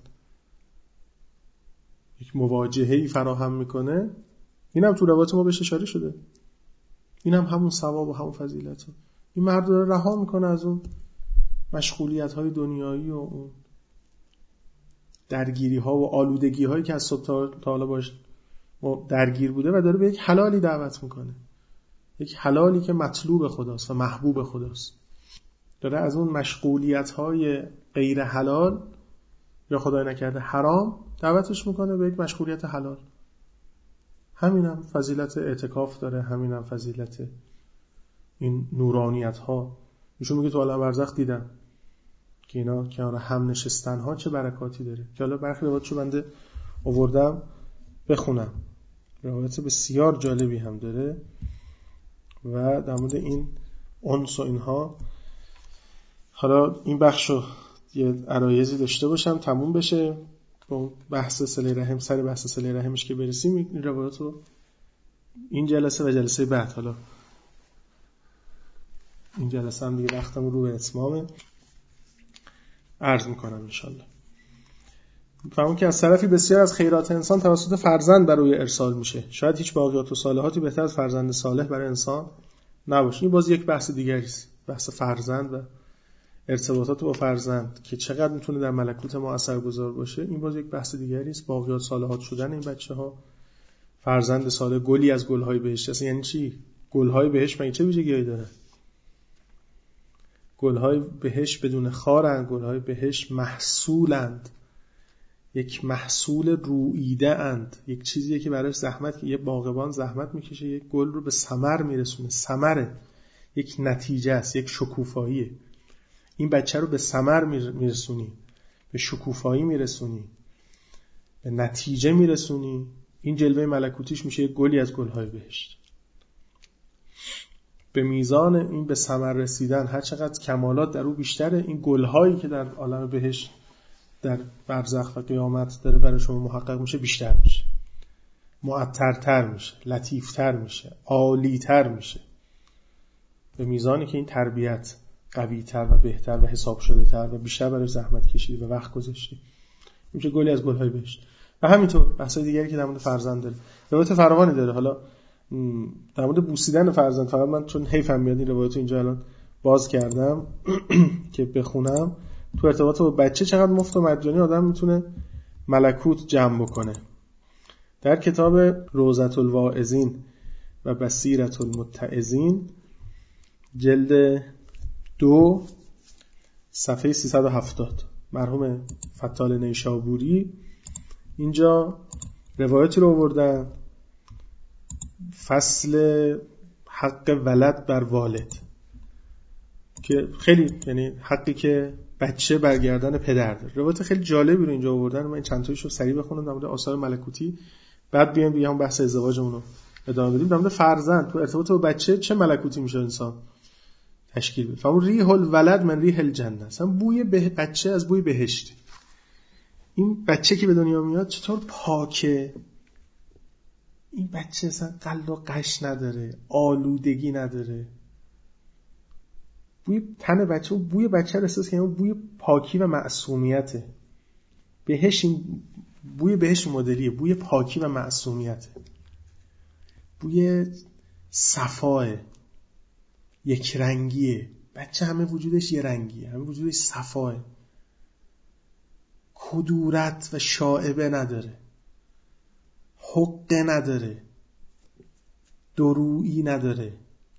یک مواجهه‌ای فراهم میکنه. این هم تو روایت ما بهش اشاره شده. این هم همون ثواب و همون فضیلت ها. این مرد رو رها میکنه از اون مشغولیت های دنیایی و اون درگیری ها و آلودگی هایی که از صبح تا حالا باش درگیر بوده و داره به یک حلالی دعوت میکنه، یک حلالی که مطلوب خداست و محبوب خداست. داره از اون مشغولیت‌های غیر حلال یا خدای نکرده حرام دعوتش میکنه به یک مشغولیت حلال. همینم فضیلت اعتکاف داره، همینم فضیلت این نورانیت‌ها. ایشون میگه تو عالم برزخ دیدم که اینا کنار هم نشستن‌ها چه برکاتی داره، که حالا برخی روایتشو بنده آوردم بخونم. روایت بسیار جالبی هم داره و در مورد این انس و اینها. حالا این بخشو یه عرایزی داشته باشم تموم بشه، با بحث صله رحم، سر بحث صله رحمش که برسیم این روایتو این جلسه و جلسه بعد، حالا این جلسه هم دیگه وقتم رو به اتمامه، عرض میکنم انشالله. فهمون که از طرفی بسیار از خیرات انسان توسط فرزند برای ارسال میشه. شاید هیچ باقیات و صالحاتی بهتر از فرزند صالح برای انسان نباشه. این باز یک بحث دیگری است، بحث فرزند و ارتباطات با فرزند که چقدر میتونه در ملکوت ما اثرگذار باشه. این باز یک بحث دیگری است. باقیات صالحات شدن این بچه‌ها، فرزند صالح گلی از گل‌های بهشت. اصلا یعنی چی؟ گل‌های بهشت مگه چه ویژگی‌هایی داره؟ گل‌های بهشت بدون خارند، گل‌های بهشت محصولند، یک محصول روییده اند، یک چیزیه که برای زحمت، که یه باغبان زحمت میکشه یک گل رو به ثمر میرسونه. ثمره یک نتیجه است، یک شکوفاییه. این بچه رو به ثمر میرسونی، به شکوفایی میرسونی، به نتیجه میرسونی. این جلوه ملکوتیش میشه یک گلی از گل‌های بهشت. به میزان این به ثمر رسیدن هر چقدر کمالات در او بیشتره، این گل‌هایی که در عالم بهشت در برزخ و قیامت داره برای شما محقق میشه بیشتر میشه، معطرتر میشه، لطیفتر میشه، عالیتر میشه. به میزانی که این تربیت قویتر و بهتر و حساب شده تر و بیشتر برای زحمت کشیدی و وقت گذاشتی، میشه گلی از گل‌های بهشت. و همینطور بحثای دیگری که در مورد فرزند داره، روایت فراوانی داره. حالا در مورد بوسیدن فرزند فقط من چون حیفم میاد این روایتو اینجا الان باز کردم که بخونم. تو ارتباط با بچه چقدر مفت و مجانی آدم میتونه ملکوت جمع بکنه. در کتاب روضة الواعظین و بصیرة المتعظین جلد دو صفحه سیصد و هفتاد مرحوم فتال نیشابوری اینجا روایتی رو آوردن، فصل حق ولد بر والد، که خیلی یعنی حقی که بچه برگردن پدر داره. روایت خیلی جالبی رو اینجا آوردن. من این چند تایشو سریع بخونم در مورد آثار ملکوتی، بعد بیایم دیگه هم بحث ازدواجمون رو ادامه بدیم. در مورد فرزند تو ارتباط با بچه چه ملکوتی میشه انسان تشکیل بده. فهم ریح الولد من ریح الجنه، اصلا بوی به بچه از بوی بهشت. این بچه که به دنیا میاد چطور پاکه، این بچه اصلا قل و قش نداره، آلودگی نداره. بوی تن بچه و بوی بچه رو احساس کنیم، بوی پاکی و معصومیته. بهش این بوی بهش مدلیه، بوی پاکی و معصومیته، بوی صفاه، یک رنگیه. بچه همه وجودش یه رنگیه، همه وجودش صفاه، کدورت و شائبه نداره، حقه نداره، درویی نداره،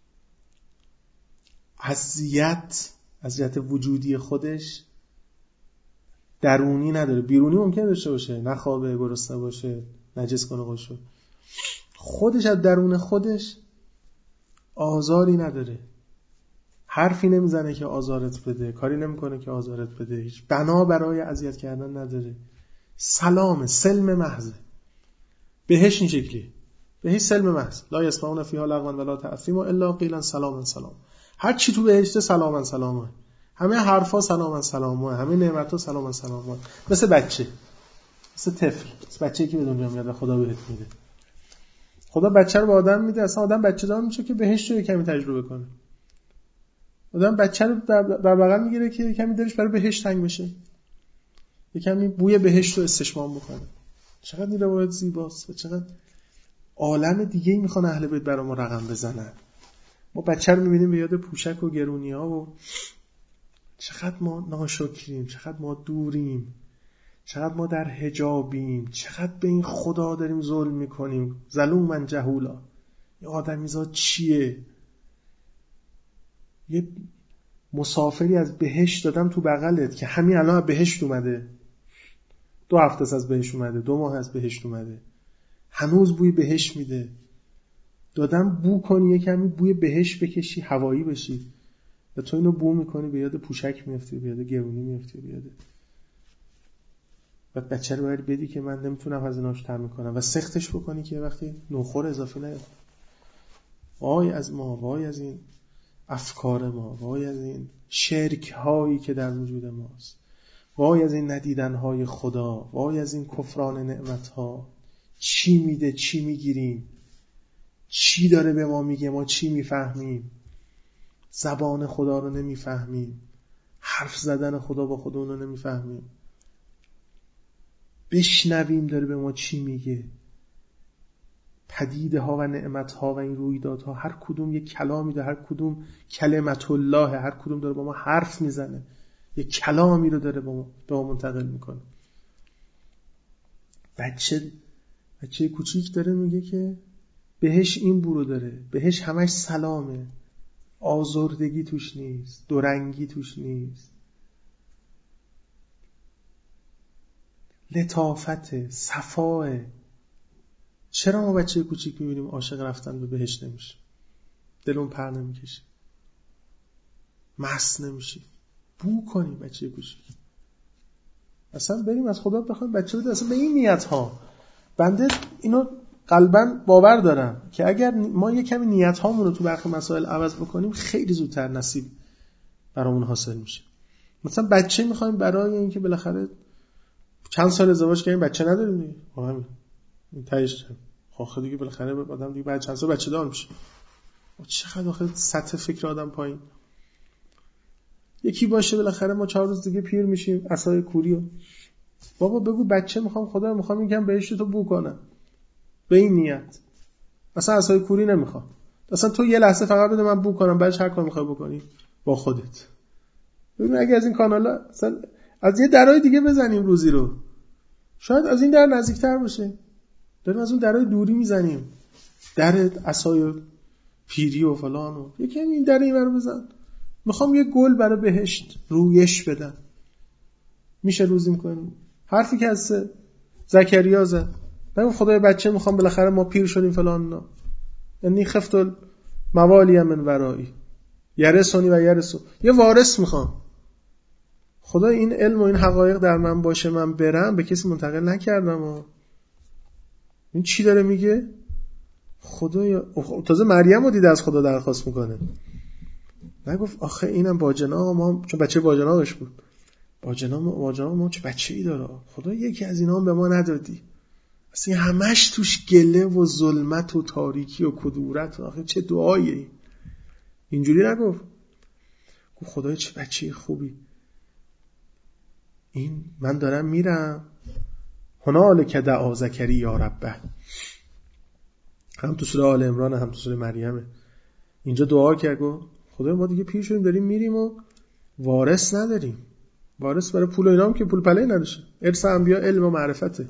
اذیت اذیت وجودی خودش درونی نداره. بیرونی ممکنه داشته باشه، نخوابه، گرسنه باشه، نجس کنه خودشو، خودش از درون خودش آزاری نداره، حرفی نمیزنه که آزارت بده، کاری نمیکنه که آزارت بده، هیچ بنا برای اذیت کردن نداره. سلام، سلم محض. بهش این شکلیه، بهش سلم محض. لا یسمعون فیها لغوا ولا تأثیما الا قیلا سلاما سلام. هر چی تو بهشت سلاما سلامه، همه حرفا سلاما سلامه، همه نعمت‌ها سلاما سلامه. مثل بچه، مثل طفل، مثل بچه‌ای که به دنیا میاد و خدا بهت میده. خدا بچه رو به آدم میده، اصلا آدم بچه دار میشه که بهشت رو کمی تجربه کنه. آدم بچه رو در بغل میگیره که کمی دلش برای بهشت تنگ بشه، کمی بوی بهشت رو استشمام بکنه. چقدر این روایت زیباست و چقدر عالم دیگه‌ای میخوان اهل بیت برای ما رقم بزنن. ما بچه رو میبینیم به یاد پوشک و گرونی‌ها و چقدر ما ناشکریم، چقدر ما دوریم، چقدر ما در حجابیم، چقدر به این خدا داریم ظلم میکنیم. ظلومن جهولا. این آدمیزاد چیه؟ یه مسافری از بهشت دادم تو بغلت که همین الان از بهشت اومده، دو هفته از بهشت اومده، دو ماه از بهشت اومده، هنوز بوی بهشت میده، دادم بو کنی، یه کمی بوی بهشت بکشی، هوایی بشی، و تو اینو بو میکنی، به یاد پوشک میفتی، به یاد گرونی میفتی، به یاد بعد بچه رو باید بدی که من نمیتونم از ایناش تر میکنم و سختش بکنی که وقتی نوخور اضافه نیاد. وای از ما، وای از این افکار ما، وای از این شرک هایی که در وجود ماست، وای از این ندیدن های خدا، وای از این کفران نعمت ها. چی میده چی میگیریم، چی داره به ما میگه ما چی میفهمیم، زبان خدا رو نمیفهمیم، حرف زدن خدا با خودمون رو نمیفهمیم، بشنویم داره به ما چی میگه. پدیده ها و نعمت ها و این رویدادها هر کدوم یک کلامی داره، هر کدوم کلمت الله، هر کدوم داره با ما حرف میزنه، یک کلامی رو داره با ما, به ما منتقل میکنه. بچه بچه کوچیک داره میگه که بهش این برو داره، بهش همش سلامه، آزردگی توش نیست، دورنگی توش نیست، لطافت، صفاه. چرا ما بچه کوچیک میبینیم عاشق رفتن به بهشت نمیشه، دلون پر نمیکشه، مست نمیشه؟ بو کنیم بچه کوچیک، اصلا بریم از خدا بخوایم بچه بده، اصلا به این نیت ها. بنده اینو قلباً باور دارم که اگر ما یک کمی نیت هامون رو تو برخی مسائل عوض بکنیم خیلی زودتر نصیب برامون حاصل میشه. مثلا بچه میخوایم برای اینکه بالاخره چند سال ازدواج کردیم بچه نداریم دیگه، همین این تایش آخه دیگه بالاخره آدم دیگه بعد چند سال بچه دار میشه. چقدر آخه سطح فکر آدم پایین. یکی باشه بالاخره ما چهار روز دیگه پیر میشیم، عصای کوریو بابا بگو بچه میخوام، خدا میخوام یکم بهشت تو بو کنم، به این نیت. اصلا عصای کوری نمیخوام، اصلا تو یه لحظه فقط بده من بو کنم، بعدش هر کار میخوای بکنی با خودت. ببین اگه از این کانالا اصلا از یه درای دیگه بزنیم روزی رو، شاید از این در نزدیکتر باشه. داریم از اون درای دوری میزنیم، در عصای پیری و فلان و یکی این در این رو بزن. میخوام یه گل برای بهشت رویش بدم، میشه روزی میکنیم. حرفی که از زکریا زد، بگم خدای بچه میخوام بالاخره ما پیر شدیم فلان نه، یعنی خفت الموالی من ورایی یرثنی و یرث، یه وارث میخوام. خدا این علم و این حقایق در من باشه، من برم به کسی منتقل نکردم. و این چی داره میگه؟ خدا تازه مریم رو دیده از خدا درخواست میکنه، نگفت آخه اینم باجناق ما، چون بچه باجناقش بود، باجناق باجناق ما چه بچه‌ای داره، خدا یکی از اینا هم به ما ندادی. اصلا همش توش گله و ظلمت و تاریکی و کدورت، آخه چه دعاییه. اینجوری نگفت، گفت خدای چه بچه خوبی، این من دارم میرم. هنالک دعا زکریا ربه، هم تو سوره آل عمران هم تو سوره مریم. اینجا دعا کرد، گفت خدای ما دیگه پیر شدیم داریم میریم و وارث نداریم. وارث برای پول و اینا هم که پول پله نداشه، ارث انبیا علم و معرفته.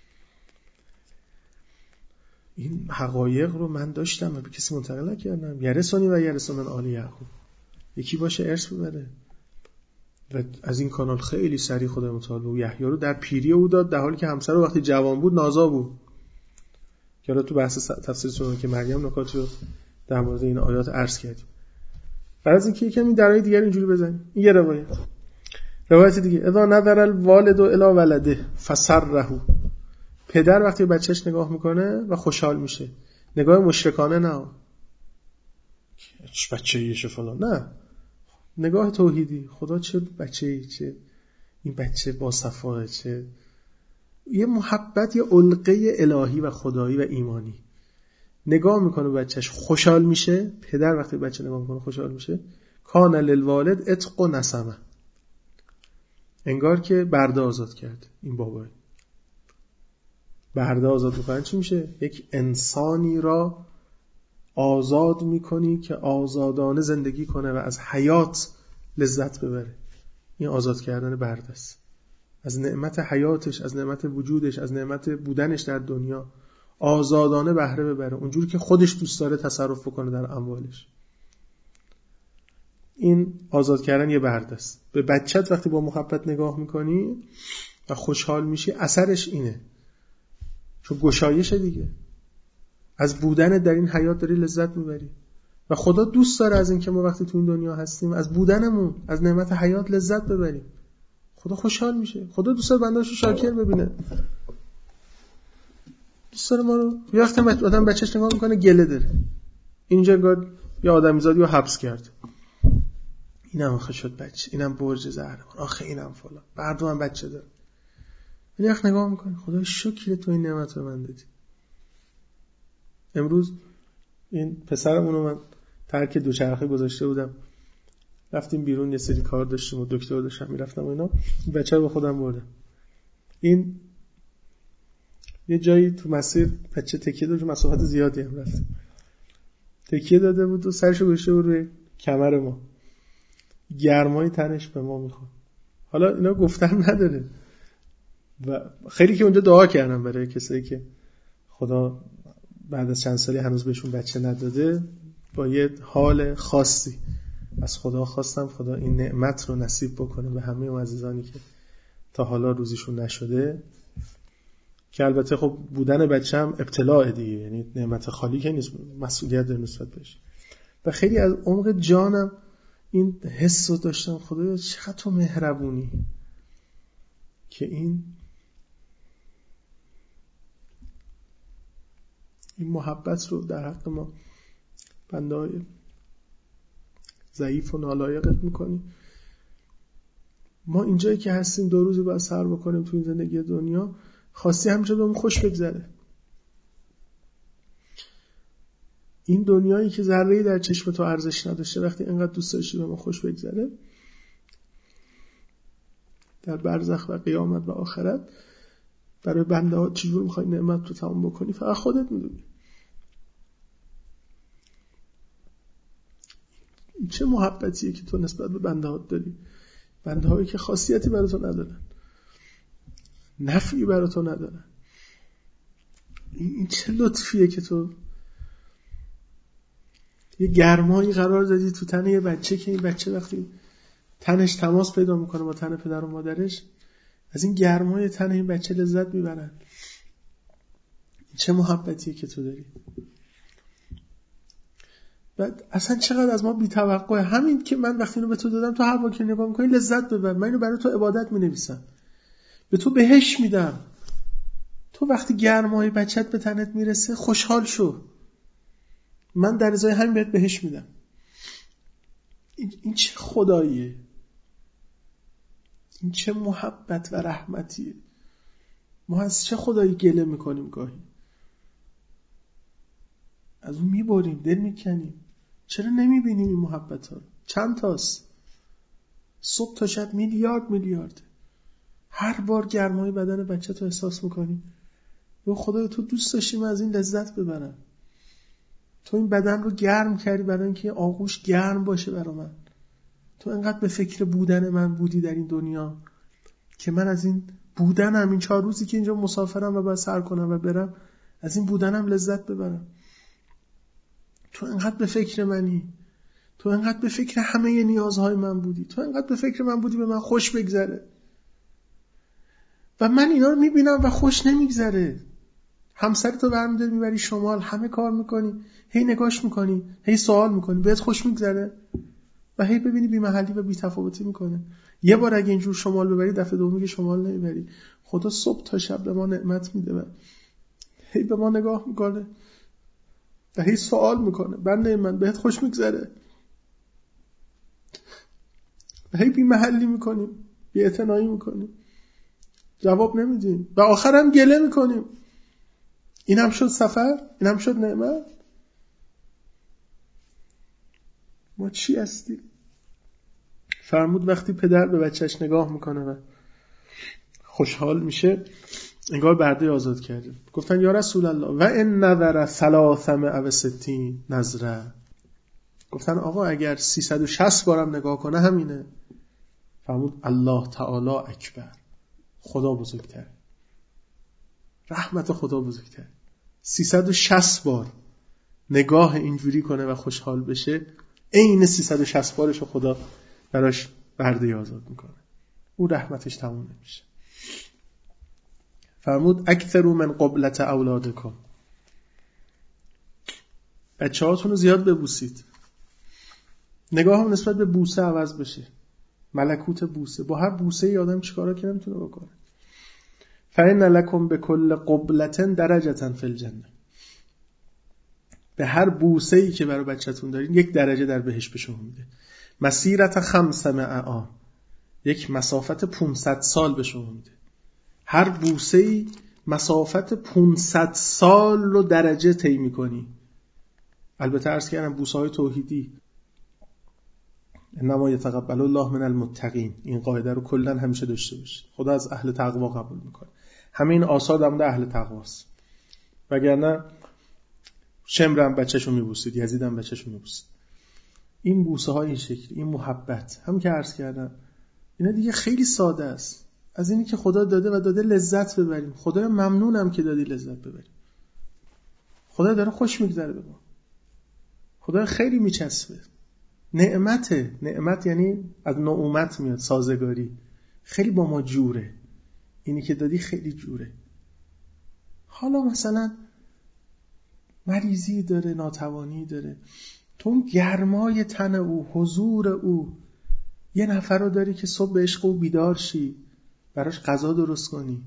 این حقایق رو من داشتم و به کسی منتقل نکردم. یرثنی و یرث من آل یعقوب، یکی باشه ارث ببره. و از این کانال خیلی سریع خدا متعال و یحیی رو در پیری او داد، در حالی که همسر رو وقتی جوان بود نازا بود. که الان تو بحث تفسیر سوره که مریم نکاتی رو در مورد این آیات عرض کردیم. بعد از اینکه یکم این درای دیگر اینجوری بزنیم، این یه روایت. روایت دیگه، اذا نظر الوالد الی ولده فسره، پدر وقتی بچهش نگاه میکنه و خوشحال میشه، نگاه مشرکانه نه، چه بچه‌ایشه فلان، نه، نگاه توحیدی. خدا چه بچه‌ای، چه این بچه با صفا، چه یه محبت، یه علقه الهی و خدایی و ایمانی. نگاه میکنه بچهش خوشحال میشه، پدر وقتی بچه نگاه میکنه خوشحال میشه، کان للوالد عتق و نسمه، انگار که برده آزاد کرد. این بابای برده آزاد میکنن چی میشه؟ یک انسانی را آزاد میکنی که آزادانه زندگی کنه و از حیات لذت ببره. این آزاد کردن برده است، از نعمت حیاتش، از نعمت وجودش، از نعمت بودنش در دنیا آزادانه بهره ببره، اونجوری که خودش دوست داره تصرف کنه در اموالش. این آزاد کردن یه برده است. به بچت وقتی با محبت نگاه میکنی و خوشحال میشی، اثرش اینه، چون گشایش دیگه، از بودن در این حیات داری لذت میبری و خدا دوست داره از این که ما وقتی تو این دنیا هستیم از بودنمون، از نعمت حیات لذت ببریم. خدا خوشحال میشه. خدا دوست داره بنده‌اشو شاکر ببینه. دوست داره ما رو. یه وقتی آدم بچه‌ش نگاه میکنه گله داره، اینجا انگار یه آدمیزادی رو حبس کرد، اینم آخه شد بچه، اینم برج زهرمان، آخه اینم فلان، بعدو هم بچه داره. ولی وقت نگاه میکنه خدا شکر تو این نعمت رو من دادی. امروز این پسرمون رو من ترک دوچرخه گذاشته بودم، رفتیم بیرون یه سری کار داشتیم و دکتر داشتم میرفتم و اینا، بچه رو با خودم بردم. این یه جایی تو مسیر بچه تکیه داد، مسافت زیادی هم رفت، تکیه داده بود و سرشو گذاشته بود روی کمر ما، گرمای تنش به ما میخواد. حالا اینا گفتن نداره و خیلی که اونجا دعا کردم برای کسایی که خدا بعد از چند سالی هنوز بهشون بچه نداده، با یه حال خاصی از خدا خواستم خدا این نعمت رو نصیب بکنه به همه اون عزیزانی که تا حالا روزیشون نشده، که البته خب بودن بچه هم ابتلاع دیگه، یعنی نعمت خالی که نیست، مسئولیت در نسبت بهش. و خیلی از عمق جانم این حس رو داشتم خدایا چقدر تو مهربونی که این این محبت رو در حق ما بنده‌های ضعیف و نالایقت میکنی. ما اینجایی که هستیم دو روزی باید سر بکنیم تو این زندگی دنیا، خواستی همینجا بهمون خوش بگذره. این دنیایی که ذره‌ای در چشم تو ارزش نداشته، وقتی اینقدر دوست داشتی به ما خوش بگذره، در برزخ و قیامت و آخرت برای بنده ها چجور میخوای نعمت رو تمام بکنی فقط خودت میدونی. چه محبتیه که تو نسبت به بنده ها داری، بنده هایی که خاصیتی برای تو ندارن، نفعی برای تو ندارن. این چه لطفیه که تو یه گرمایی قرار دادی تو تن یه بچه که این بچه وقتی تنش تماس پیدا میکنه با تن پدر و مادرش، از این گرمای تن این بچه لذت میبرن. چه محبتیه که تو داری. بعد اصلا چقدر از ما بی‌توقعه. همین که من وقتی اینو به تو دادم، تو هر وقت نگاه میکنی لذت ببر. من اینو برای تو عبادت مینویسم، به تو بهش میدم. تو وقتی گرمای بچت به تنت میرسه خوشحال شو، من در ازای همین بهت بهش میدم. این, این چه خداییه، این چه محبت و رحمتیه. ما از چه خدایی گله میکنیم گاهی، از اون میبریم، دل میکنیم. چرا نمیبینیم این محبت ها؟ چند تاست؟ صبح تا شب میلیارد میلیارد. هر بار گرمای بدن بچه تو احساس میکنی، و خدای تو دوست داشتی من از این لذت ببرم. تو این بدن رو گرم کردی برای اینکه آغوش گرم باشه برای من. تو انقدر به فکر بودن من بودی در این دنیا که من از این بودنم، این چهار روزی که اینجا مسافرم و باید سر کنم و برم، از این بودنم لذت ببرم. تو انقدر به فکر منی، تو انقدر به فکر همه نیازهای من بودی، تو انقدر به فکر من بودی به من خوش بگذره و من اینا رو میبینم و خوش نمیگذره. همسرتو برمی‌داری میبری شمال، همه کار میکنی، هی نگاش میکنی، هی سوال میکنی، بهت خوش میگذره و هی ببینی بی محلی و بی تفاوتی میکنه. یه بار اگه اینجور شمال ببری، دفعه دومی که شمال نمیبری. خدا صبح تا شب به ما نعمت میده و هی به ما نگاه میکنه و هی سوال میکنه، بنده من بهت خوش میگذره؟ و هی بی محلی میکنیم، بی اعتنایی میکنیم، جواب نمیدیم و آخرم گله میکنیم. این هم شد سفر، این هم شد نعمت. ما چی هستیم؟ فرمود وقتی پدر به بچهش نگاه میکنه و خوشحال میشه، انگار برده آزاد کرده. گفتن یا رسول الله و ان نظر ثلاثم او ستین نظره. گفتن آقا اگر سیصد و شصت بارم نگاه کنه همینه. فرمود الله تعالی اکبر، خدا بزرگتر، رحمت خدا بزرگتر. سیصد و شصت بار نگاه اینجوری کنه و خوشحال بشه، عین سیصد و شصت بارش خدا براش برده آزاد میکنه. او رحمتش تموم نمیشه. فرمود اکثروا من قبلة اولادکم، بچه هاتون رو زیاد ببوسید. نگاه هم نسبت به بوسه عوض بشه. ملکوت بوسه، با هر بوسه ای آدم چیکارا که نمیتونه بکنه. فإن لکم بكل قبلة درجة فی الجنة، به هر بوسه ای که برای بچه‌تون دارین یک درجه در بهشت به شما میده. مسیرت خمسمائة عام، یک مسافت پانصد سال به شما میده. هر بوسه ای مسافت پانصد سال رو درجه طی می‌کنی. البته عرض کردم بوسه های توحیدی، انما یتقبل الله من المتقین، این قاعده رو کلا همیشه داشته باشید. خدا از اهل تقوا قبول میکنه. همین آثار هم اهل تقواست. وگرنه شمر هم بچه‌شو میبوسید، یزید هم بچه‌شو میبوسید. این بوسه های این شکلی، این محبت، هم که عرض کردم اینا دیگه خیلی ساده است. از اینی که خدا داده و داده لذت ببریم. خدا ممنونم که دادی لذت ببریم. خدا داره خوش میگذره به ما. خدا خیلی میچسبه. نعمته. نعمت یعنی از نعومت میاد، سازگاری. خیلی با ما جوره. اینی که دادی خیلی جوره. حالا مثلا مریضی داره، ناتوانی داره، تو اون گرمای تن او، حضور او، یه نفر رو داری که صبح به عشق او بیدار شی، براش غذا درست کنی،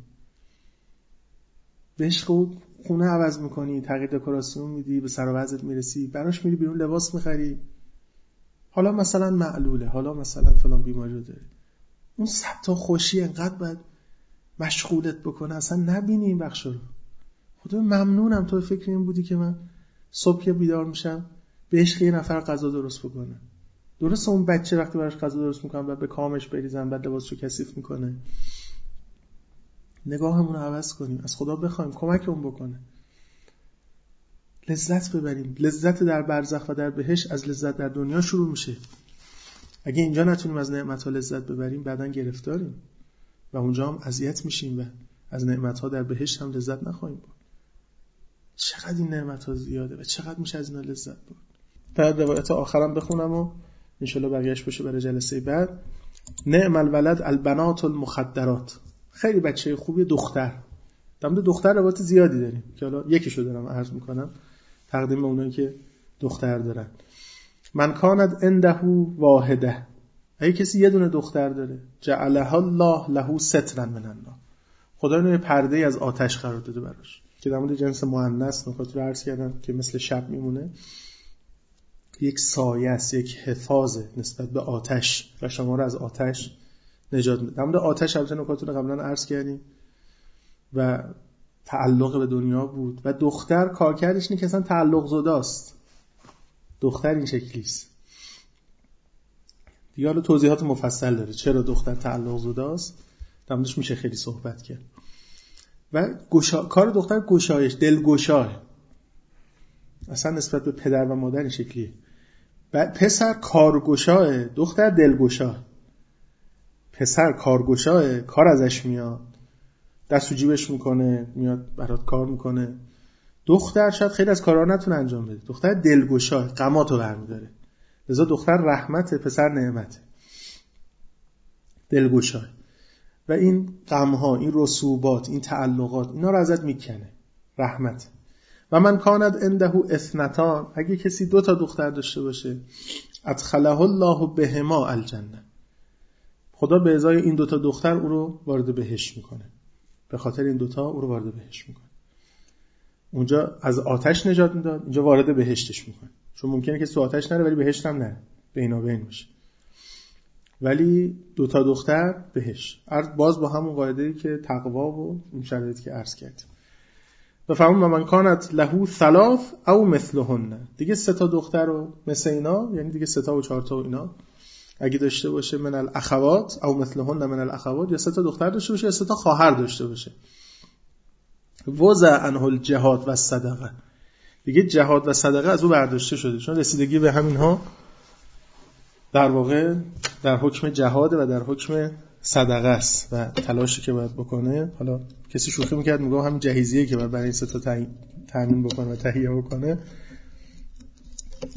به عشق او خونه عوض میکنی، تغییر دکوراسیون میدی، به سر و وضعت میرسی، براش میری بیرون لباس میخری. حالا مثلا معلوله، حالا مثلا فلان بیماری داره، اون صد تا خوشی انقدر باید مشغولت بکنه اصلا نبینی این بخش رو. خدا ممنونم تو فکر این بودی که من صبح که بیدار میشم به عشق یه نفر غذا درست بکنه. درست اون بچه وقتی براش غذا درست میکنم بعد به کامش بریزم، بعد لباسشو کثیف میکنه. نگاهمون رو عوض کنیم، از خدا بخوایم کمکمون بکنه، لذت ببریم. لذت در برزخ و در بهشت از لذت در دنیا شروع میشه. اگه اینجا نتونیم از نعمت‌ها لذت ببریم بعداً گرفتاریم و اونجا هم اذیت میشیم و از نعمت‌ها در بهشت هم لذت نخواهیم برد. چقدر این نعمت‌ها زیاده و چقدر میشه از اینا لذت برد. تا روایت آخرام بخونم و ان شاءالله بقیه‌اش بشه برای جلسه بعد. نعم الولد البنات المخدرات، خیلی بچه خوبی دختر. در مورد دختر روایت زیادی داریم که حالا یکیشو دارم عرض میکنم تقدیم اونایی که دختر دارن. من کانت عنده واحده، اگه کسی یه دونه دختر داره، جعلها الله له سترا من النار، خدا اینو پرده از آتش قرار داده براش. که در مورد جنس مؤنث نکات رو عرض کردم که مثل شب میمونه، یک سایه است، یک حفاظه نسبت به آتش و شما رو از آتش نجات میده. در مورد آتش البته نکات رو قبلا عرض کردیم و تعلق به دنیا بود. و دختر کارکردش اینه که اصلا تعلق زده است. دختر این شکلی است. دیگه حالا توضیحات مفصل داره چرا دختر تعلق زده است، در موردش میشه خیلی صحبت کرد. و گشا... کار دختر گشایش، دلگشاه، اصلا نسبت به پدر و مادر این شکلیه. پسر کارگشاه، دختر دلگشاه. پسر کارگشاه، کار ازش میاد، دست و جیبش میکنه، میاد برات کار میکنه. دختر شاید خیلی از کارا نتونه انجام بده. دختر دلگشاه، غماتو برمیداره. لذا دختر رحمته، پسر نعمته. دلگشاه. و این غمها، این رسوبات، این تعلقات، اینا رو ازت میکنه. رحمت. و من کاند عنده اثنتان، اگه کسی دو تا دختر داشته باشه، ادخله الله بهما الجنه، خدا به ازای این دو تا دختر او رو وارد بهشت میکنه. به خاطر این دو تا او رو وارد بهشت میکنه. اونجا از آتش نجات میداد، اینجا وارد بهشتش میکنه. چون ممکنه که تو آتش نره ولی بهشت هم نره، بینابین باشه. ولی دو تا دختر بهشت. باز با همون قاعده‌ای که تقوا و اون شرایطی که عرض کردم. و فهمون من کانت له ثلاث او مثلهن، دیگه سه تا دختر رو مثل اینا، یعنی دیگه سه تا و چهار تا و اینا اگه داشته باشه، من الاخوات او مثلهن من الاخوات، یا سه تا دختر داشته باشه یا سه تا خواهر داشته باشه. وضع عنه الجهاد و صدقه، دیگه جهاد و صدقه از او برداشته شده، چون رسیدگی به همینها در واقع در حکم جهاد و در حکم صدقه است و تلاشی که باید بکنه. حالا کسی شوخی میکرد میگه همین جهیزیه که باید برای این سه تا تامین بکنه و تهیه بکنه،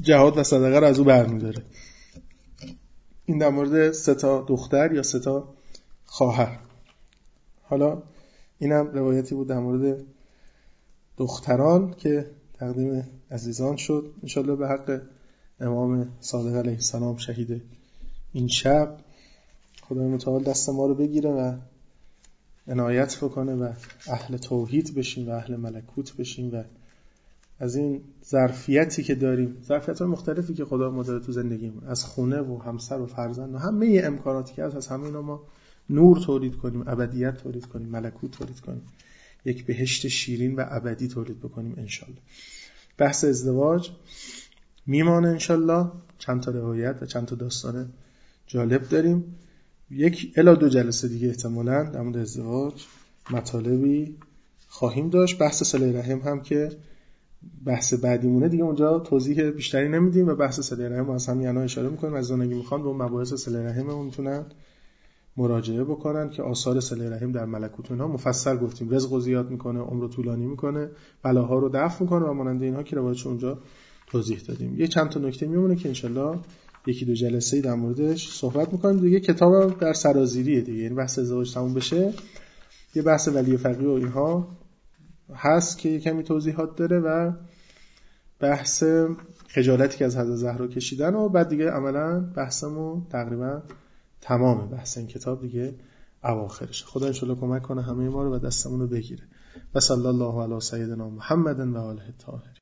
جهاد و صدقه رو از او برمی‌داره. این در مورد سه تا دختر یا سه تا خواهر. حالا اینم روایتی بود در مورد دختران که تقدیم عزیزان شد. انشالله به حق امام صادق علیه السلام شهید این شب خدای متعال دست ما رو بگیره و عنایت بکنه و اهل توحید بشیم و اهل ملکوت بشیم و از این ظرفیتی که داریم، ظرفیت‌های مختلفی که خدا ما داره تو زندگیمون، از خونه و همسر و فرزند و همه امکاناتی که هست، از همه اینا ما نور تولید کنیم، ابدیت تولید کنیم، ملکوت تولید کنیم، یک بهشت شیرین و ابدی تولید بکنیم انشالله. بحث ازدواج میمانه انشالله. چند تا روایت و چند تا داستان جالب داریم. یک الی دو جلسه دیگه احتمالاً در مورد ازدواج مطالبی خواهیم داشت. بحث صله رحم هم که بحث بعدیمونه دیگه اونجا توضیح بیشتری نمیدیم و بحث صله رحم از همین الان اشاره میکنیم. از زندگی میخوان به اون مباحث صله رحم میتونن مراجعه بکنن که آثار صله رحم در ملکوت اونها مفصل گفتیم. رزق رو زیاد میکنه، عمر رو طولانی میکنه، بلاها رو دفع میکنه و مانند اینها که روایتش اونجا توضیح دادیم. یه چند تا نکته میمونه که انشالله یکی دو جلسه‌ای در موردش صحبت میکنیم. دیگه کتاب در سرازیریه دیگه، یعنی بحث ازدواج تموم بشه یه بحث ولی فقیه و اینها هست که کمی توضیحات داره و بحث خجالتی که از حضرت زهرا کشیدن و بعد دیگه عملاً بحثمون تقریبا تمامه. بحث این کتاب دیگه اواخرشه. خدا انشالله کمک کنه همه ما رو و دستمون رو بگیره. و صلی الله علی سیدنا محمد و آله الطاهرین.